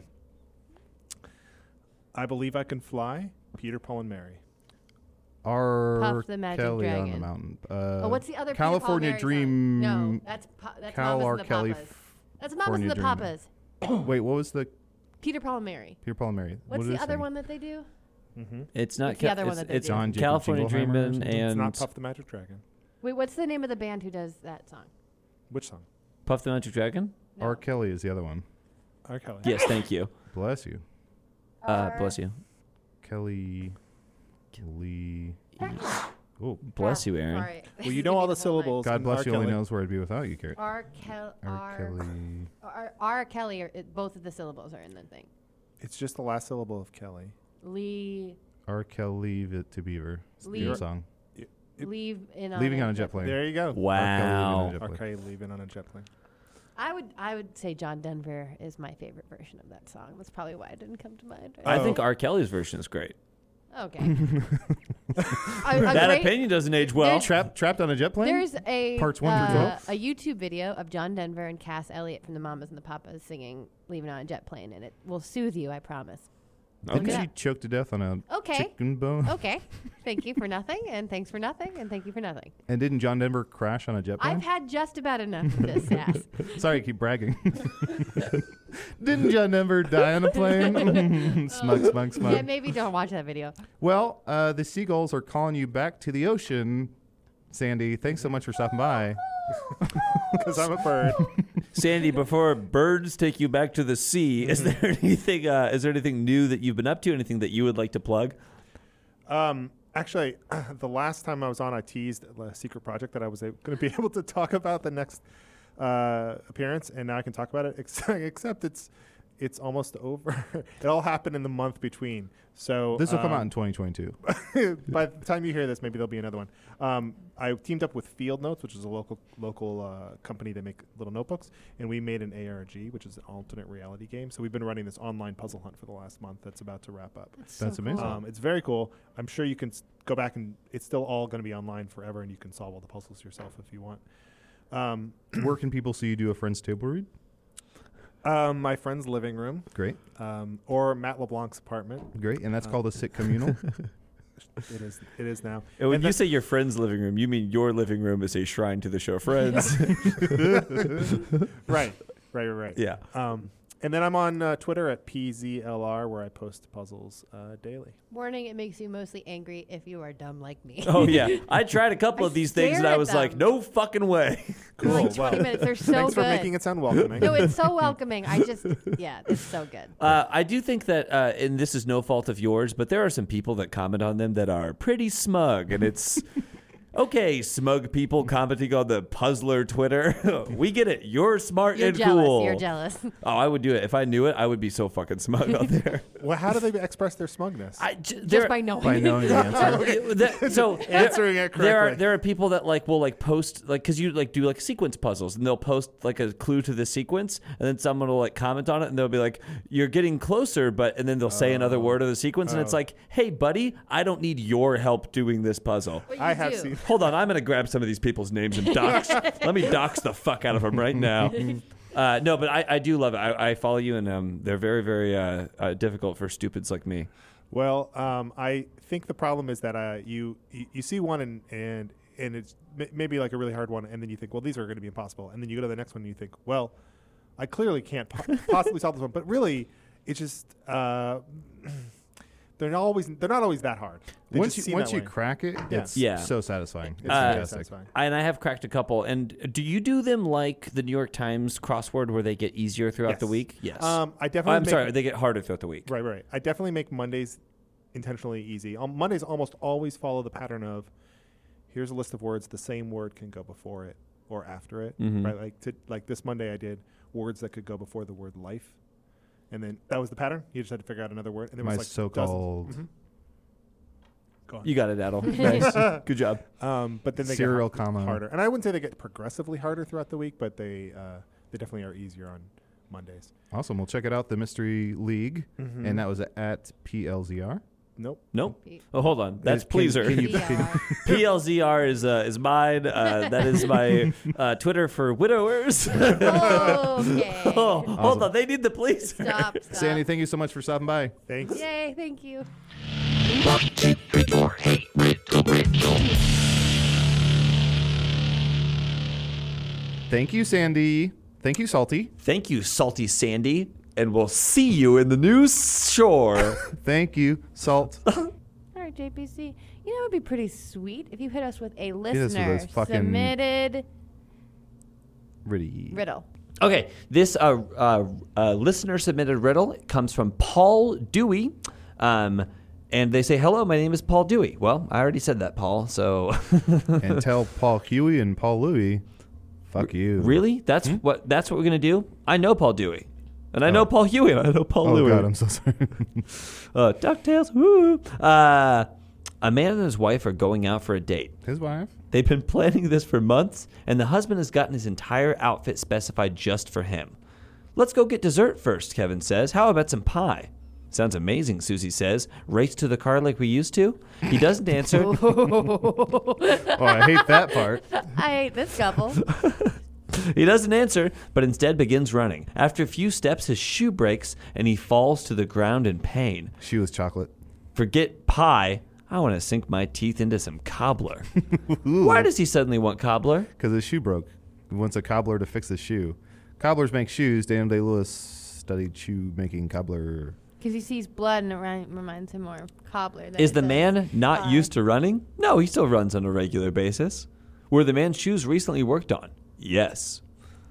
I Believe I Can Fly, Peter, Paul, and Mary. R. Puff the Magic Kelly on Dragon. the mountain. Uh, Oh, what's the other Peter, Paul, California Mary Dream? song? No, that's pa- that's Cal Mamas R. and the Kelly. Papas. That's Mamas and California the Dream. Papas. Wait, what was the Peter, Paul, and Mary. Peter Paul and Mary? What's what did the it other sing? one that they do? It's not. What's the Ca- other one it's, that they it's do? John Jacob California Jingleheimer or Dreamin' something? and It's not Puff the Magic Dragon. Wait, what's the name of the band who does that song? Which song? Puff the Magic Dragon. No. R. Kelly is the other one. R. Kelly. Yes, thank you. Bless you, Uh, bless you. Kelly. Kelly. Oh, Bless you, Aaron. Sorry. Well, you know all the syllables. God and bless R. you. Only Kelly. knows where I'd be without you, Carrot. R. Kel- R. R. Kelly. R. R. Kelly. Are, it, both of the syllables are in the thing. It's just the last syllable of Kelly. Lee. R. Kelly, Leave It to Beaver. It's the Leave- song. It- Leave in Leaving on a jet plane. There you go. Wow. R. Kelly, Leaving on a jet R. plane. Kelly leaving on a jet plane. I would I would say John Denver is my favorite version of that song. That's probably why it didn't come to mind. I Oh. think R. Kelly's version is great. Okay. a, a That great- opinion doesn't age well. There's- Trapped, trapped on a jet plane. There's a Parts one through uh, twelve? a YouTube video of John Denver and Cass Elliot from the Mamas and the Papas singing "Leaving on a Jet Plane," and it will soothe you. I promise. Didn't Okay. she choke to death on a Okay. chicken bone? Okay. Thank you for nothing, and thanks for nothing, and thank you for nothing. And didn't John Denver crash on a jet plane? I've had just about enough of this sass. Sorry, I keep bragging. Didn't John Denver die on a plane? smug, smug, smug. Yeah, maybe don't watch that video. Well, uh, the seagulls are calling you back to the ocean, Sandy. Thanks so much for stopping by. Because I'm a bird. Sandy, before birds take you back to the sea, is there anything? Uh, is there anything new that you've been up to? Anything that you would like to plug? Um, actually, the last time I was on, I teased a secret project that I was going to be able to talk about the next uh, appearance, and now I can talk about it. Ex- Except it's it's almost over. It all happened in the month between. So This will come out um, in twenty twenty-two. by the time you hear this, maybe there'll be another one. Um, I teamed up with Field Notes, which is a local local uh, company that make little notebooks, and we made an A R G, which is an alternate reality game. So we've been running this online puzzle hunt for the last month. That's about to wrap up. That's, That's so amazing. Cool. Um, it's very cool. I'm sure you can s- go back and it's still all going to be online forever, and you can solve all the puzzles yourself if you want. Um, Where can people see you do a friend's table read? um, my friend's living room, Great, um, or Matt LeBlanc's apartment. great, and that's Uh, called a sick communal. It is. It is now. And when And you the- say your friend's living room, you mean your living room is a shrine to the show Friends. right, right, right, right. Yeah. Um, and then I'm on uh, Twitter at P Z L R, where I post puzzles uh, daily. Warning, it makes you mostly angry if you are dumb like me. Oh, yeah. I tried a couple I of these things and stare I at was like, them. no fucking way. For like twenty minutes. They're so Thanks good. for making it sound welcoming. No, it's so welcoming. I just, yeah, it's so good. Uh, I do think that, uh, and this is no fault of yours, but there are some people that comment on them that are pretty smug, and it's okay. Smug people commenting on the Puzzler Twitter, we get it. You're smart You're and jealous. cool. You're jealous. Oh, I would do it if I knew it. I would be so fucking smug out there. Well, how do they express their smugness? I j- Just there- by knowing. By knowing the answer. Uh, that- so Answering there, it there are correctly. there are people that like will like post like because you like do like sequence puzzles and they'll post like a clue to the sequence and then someone will like comment on it and they'll be like, you're getting closer, but and then they'll say another word of the sequence and it's like, hey buddy, I don't need your help doing this puzzle. But I you have do. seen. Hold on, I'm gonna grab some of these people's names and dox. Let me dox the fuck out of them right now. Uh, no, but I, I do love it. I, I follow you, and um, they're very, very uh, uh, difficult for stupids like me. Well, um, I think the problem is that uh, you, you you see one and and and it's m- maybe like a really hard one, and then you think, well, these are going to be impossible, and then you go to the next one and you think, well, I clearly can't po- possibly solve this one, but really, it's just uh, they're not always they're not always that hard. They Once just you seem once that you way. crack it, Yeah. it's Yeah. so satisfying. It's It's Uh, very fantastic. satisfying. And I have cracked a couple. And do you do them like the New York Times crossword where they get easier throughout the Yes. week? Yes. Um, I Oh, definitely. I'm make- sorry, they get harder throughout the week. Right, right. I definitely make Mondays intentionally easy. Um, Mondays almost always follow the pattern of here's a list of words. The same word can go before it or after it. Mhm. Right, like to, like this Monday I did words that could go before the word life, and then that was the pattern. You just had to figure out another word. And there My was like so-called dozens. Mhm. Go on. You got it, Adel. Nice. Good job. Um, but then they Serial get har- comma. harder, and I wouldn't say they get progressively harder throughout the week, but they uh, they definitely are easier on Mondays. Awesome. We'll check it out, the Mystery League, Mhm. and that was at P L Z R. Nope. Nope. Oh, hold on. That's Can- Pleaser. can you- P R. P L Z R is uh, is mine. Uh, that is my uh, Twitter for widowers. Okay. oh, hold on. They need the Pleaser. Stop, stop. Sandy, thank you so much for stopping by. Thanks. Yay, thank you. Thank you, Sandy. Thank you, Salty. Thank you, Salty Sandy. And we'll see you in the new shore. Thank you, Salt. All right, J P C. You know, it would be pretty sweet if you hit us with a us with listener those fucking- submitted Really. riddle. Okay, this uh, uh, uh, listener submitted riddle comes from Paul Dewey. Um, and they say, hello, my name is Paul Dewey. Well, I already said that, Paul, so... And tell Paul Huey and Paul Louie, fuck you. Really? That's what That's what we're going to do? I know Paul Dewey. And I know Oh. Paul Huey, and I know Paul Oh, Louie. God, I'm so sorry. uh, DuckTales, woo! Uh, a man and his wife are going out for a date. His wife? They've been planning this for months, and the husband has gotten his entire outfit specified just for him. Let's go get dessert first, Kevin says. How about some pie? Sounds amazing, Susie says. Race to the car like we used to? He doesn't answer. Oh, I hate that part. I hate this couple. He doesn't answer, but instead begins running. After a few steps, his shoe breaks, and he falls to the ground in pain. She was chocolate. Forget pie. I want to sink my teeth into some cobbler. Why does he suddenly want cobbler? Because his shoe broke. He wants a cobbler to fix his shoe. Cobblers make shoes. Daniel Day-Lewis studied shoe-making cobbler. Because he sees blood and it ri- reminds him more of cobbler. than Is it the does man not pie. used to running? No, he still runs on a regular basis. Were the man's shoes recently worked on? Yes.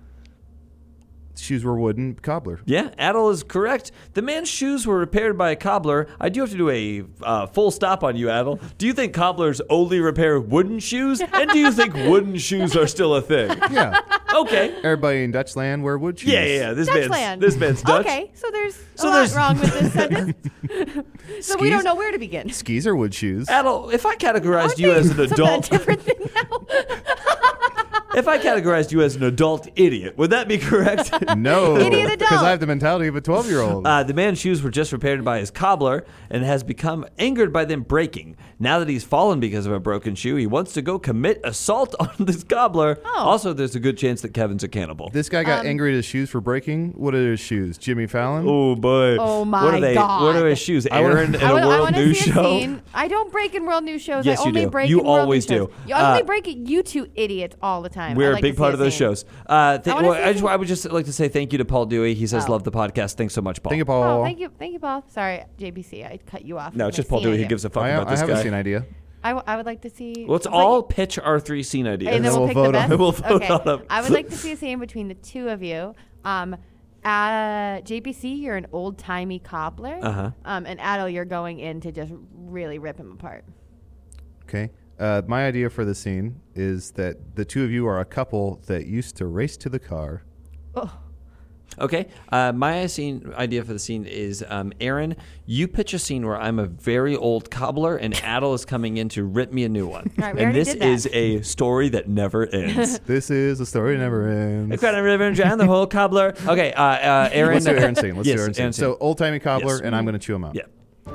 Shoes were wooden. Cobbler. Yeah, Adel is correct. The man's shoes were repaired by a cobbler. I do have to do a uh, full stop on you, Adel. Do you think cobblers only repair wooden shoes? And do you think wooden shoes are still a thing? Yeah. Okay. Everybody in Dutchland wear wood shoes. Yeah, yeah, yeah. This Dutchland. man's this man's Dutch. Okay, so there's So a there's- lot wrong with this sentence. So we Skis? don't know where to begin. Skis are wood shoes. Adel, if I categorized Aren't you they as an some adult, different thing now? if I categorized you as an adult idiot, would that be correct? No, Idiot adult. because I have the mentality of a twelve-year-old. Uh, the man's shoes were just repaired by his cobbler and has become angered by them breaking. Now that he's fallen because of a broken shoe, he wants to go commit assault on this cobbler. Oh. Also, there's a good chance that Kevin's a cannibal. This guy got Um, angry at his shoes for breaking. What are his shoes? Jimmy Fallon? Oh boy. Oh my what are they? god! What are his shoes? I wanna- Aaron in I a would- I world wanna news see a show. scene. I don't break in world news shows. Yes, I you only do. break You in world always news do. shows. You only Uh, break it. You two idiots all the time. We're I'd a like big to see part of those scene. shows. Uh, th- I wanna well, see I, a just, scene. I would just like to say thank you to Paul Dewey. He says, Oh. love the podcast. Thanks so much, Paul. Thank you, Paul. Oh, thank you, thank you, Paul. Sorry, J B C, I cut you off. No, with it's just my Paul scene Dewey. He idea. gives a fuck I, about I this have guy. a scene idea. I, w- I would like to see. Let's like- all pitch our three scene ideas. and then we'll, we'll pick vote the on best. it. We'll vote okay. on them. I would like to see a scene between the two of you. Um, uh, J B C, you're an old timey cobbler. Uh-huh. Um, and Adel, you're going in to just really rip him apart. Okay. Uh, my idea for the scene is that the two of you are a couple that used to race to the car. Oh. Okay. Uh, my scene idea for the scene is, um, Aaron, you pitch a scene where I'm a very old cobbler and Adel is coming in to rip me a new one. All right, we and already this did that. is a story that never ends. This is a story that never ends. I cried a river and drowned the whole cobbler. Okay, uh, uh, Aaron. Let's do Aaron scene. Let's Yes, do Aaron scene. Aaron scene. So old timey cobbler, Yes. and I'm going to chew him out. Yeah.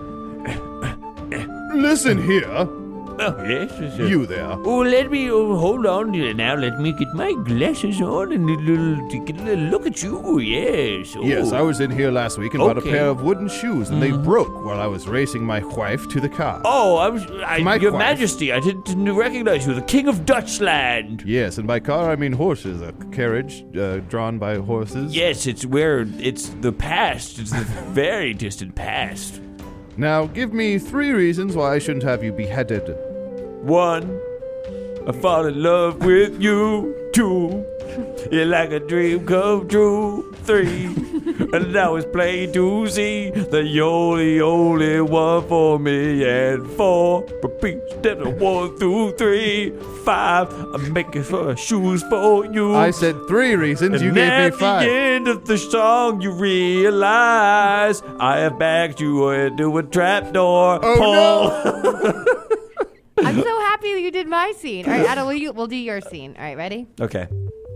Listen here, Oh, yes, yes, yes. you there. Oh, let me oh, hold on here now. Let me get my glasses on and a little, to get a little look at you. Yes. Oh. Yes, I was in here last week and bought a Okay. pair of wooden shoes, and they broke while I was racing my wife to the car. Oh, I was, I, My Your wife. Majesty, I didn't, didn't recognize you, the King of Dutchland. Yes, and by car I mean horses, a carriage uh, drawn by horses. Yes, it's where it's the past. It's the very distant past. Now, give me three reasons why I shouldn't have you beheaded. One, I fall in love with you. Two, you're like a dream come true. Three, and I was plain to see that you're the only one for me. And four, repeat steps of one through three. Five, I'm making for shoes for you. I said three reasons, And you gave at me five. the end of the song, you realize I have backed you into a trapdoor. Oh, Paul. I'm so happy you did my scene. All right, Adel, we'll, you, we'll do your scene. All right, ready? Okay.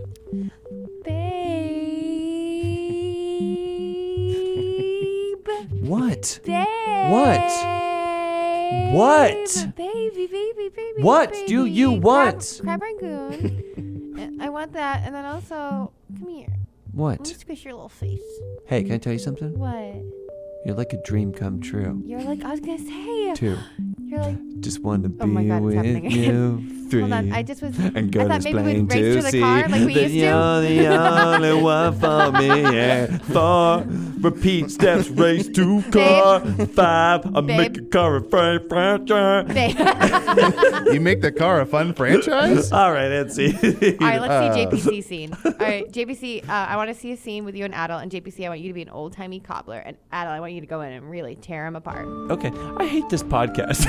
Babe. What? Babe. What? What? Baby, baby, baby. What baby. do you Crab- want? Crab rangoon. And I want that. And then also, come here. Let me What? squish your little face. Hey, can I tell you something? What? You're like a dream come true. You're like, I was going to say. Two. You're like, Just want to be Oh my God, it's with happening again. you. Three. hold on. I just was. And go I thought this maybe plane we'd race to to the see car like we that used to. you're the only one for me. And four, repeat steps, race to car. Five, I'm Babe. making car a frame franchise. Babe. You make the car a fun franchise? All right, let's see. All right, let's Uh. see J P C scene. All right, J P C, uh, I want to see a scene with you and Adel, and J P C, I want you to be an old timey cobbler, and Adel, I want you to go in and really tear him apart. Okay, I hate this podcast.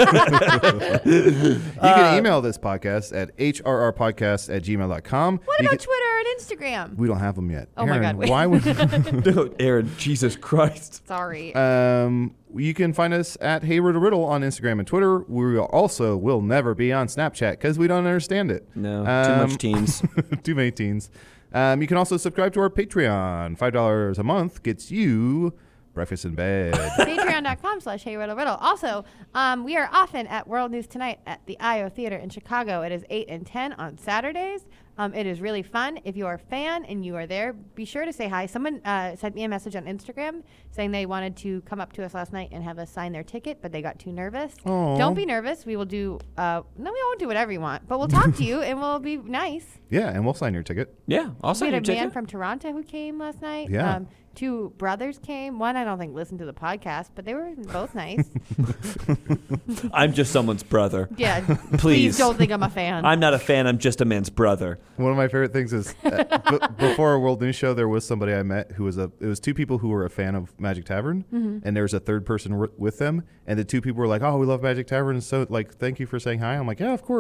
You can email this podcast at h r r podcast at gmail dot com. What You about can- Twitter and Instagram? We don't have them yet. Oh my Aaron, God, wait. Why would... No, Aaron, Jesus Christ. Sorry. Um, you can find us at Hey Riddle Riddle on Instagram and Twitter. We also will never be on Snapchat because we don't understand it. No, too Um, much teens. Too many teens. Um, you can also subscribe to our Patreon. Five dollars a month gets you breakfast in bed. Patreon.com slash Hey Riddle Riddle. Also, um, we are often at World News Tonight at the I O Theater in Chicago. It is eight and ten on Saturdays. Um, it is really fun. If you are a fan and you are there, be sure to say hi. Someone uh, sent me a message on Instagram saying they wanted to come up to us last night and have us sign their ticket, but they got too nervous. Aw. Don't be nervous. We will do, uh, no, we won't do whatever you want, but we'll talk to you and we'll be nice. Yeah, and we'll sign your ticket. Yeah, I'll We sign had your a man ticket. from Toronto who came last night. Yeah. Um, two brothers came. One I don't think listened to the podcast, but they were both nice. I'm just someone's brother. Yeah. Please. don't think I'm a fan. I'm not a fan. I'm just a man's brother. One of my favorite things is uh, b- before our World News show, there was somebody I met who was a. It was two people who were a fan of Magic Tavern, Mhm. and there was a third person w- with them, and the two people were like, "Oh, we love Magic Tavern, and so like, thank you for saying hi." I'm like, "Yeah, of course."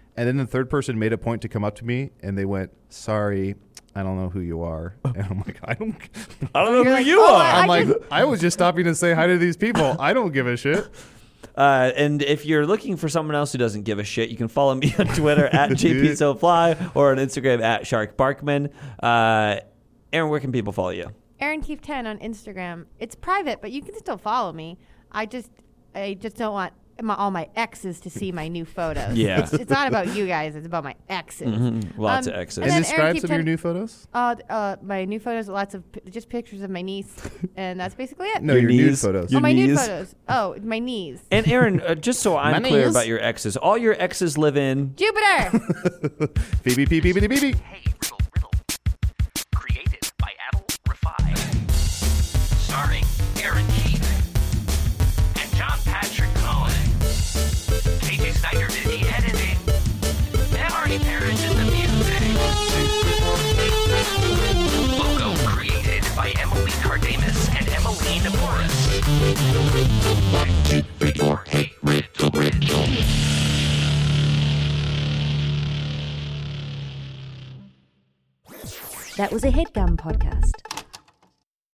And then the third person made a point to come up to me, and they went, "Sorry, I don't know who you are." And I'm like, I don't, I don't know who like, you "Oh, are. I I'm like, just- I was just stopping to say hi to these people. I don't give a shit. Uh, and if you're looking for someone else who doesn't give a shit, you can follow me on Twitter at J P So Fly or on Instagram at Shark Barkman. Uh, Aaron, where can people follow you? Aaron Keefe ten on Instagram. It's private, but you can still follow me. I just, I just don't want my, all my exes to see my new photos. Yeah. it's, it's not about you guys. It's about my exes. Mm-hmm. Lots Um, of exes. and And then describe Aaron Keefe some of your ten new photos. Uh, uh, my new photos, lots of pi- just pictures of my niece, and that's basically it. No, Your your, nude knees. photos. oh, your my nude knees. photos. Oh, my knees. And Aaron, uh, just so I'm My clear knees. about your exes, all your exes live in. Jupiter. Phoebe, Phoebe, Phoebe, Phoebe. Hey Riddle Riddle. Created by Adel Rafai. Starring Aaron Keefe and John Patrick Cohen. K J Snyder did the editing. And Marty Parrish did the music. Logo created by Emily Cardamus and Emmeline Morris. One, two, three, four, hey Riddle Riddle. That was a HeadGum podcast.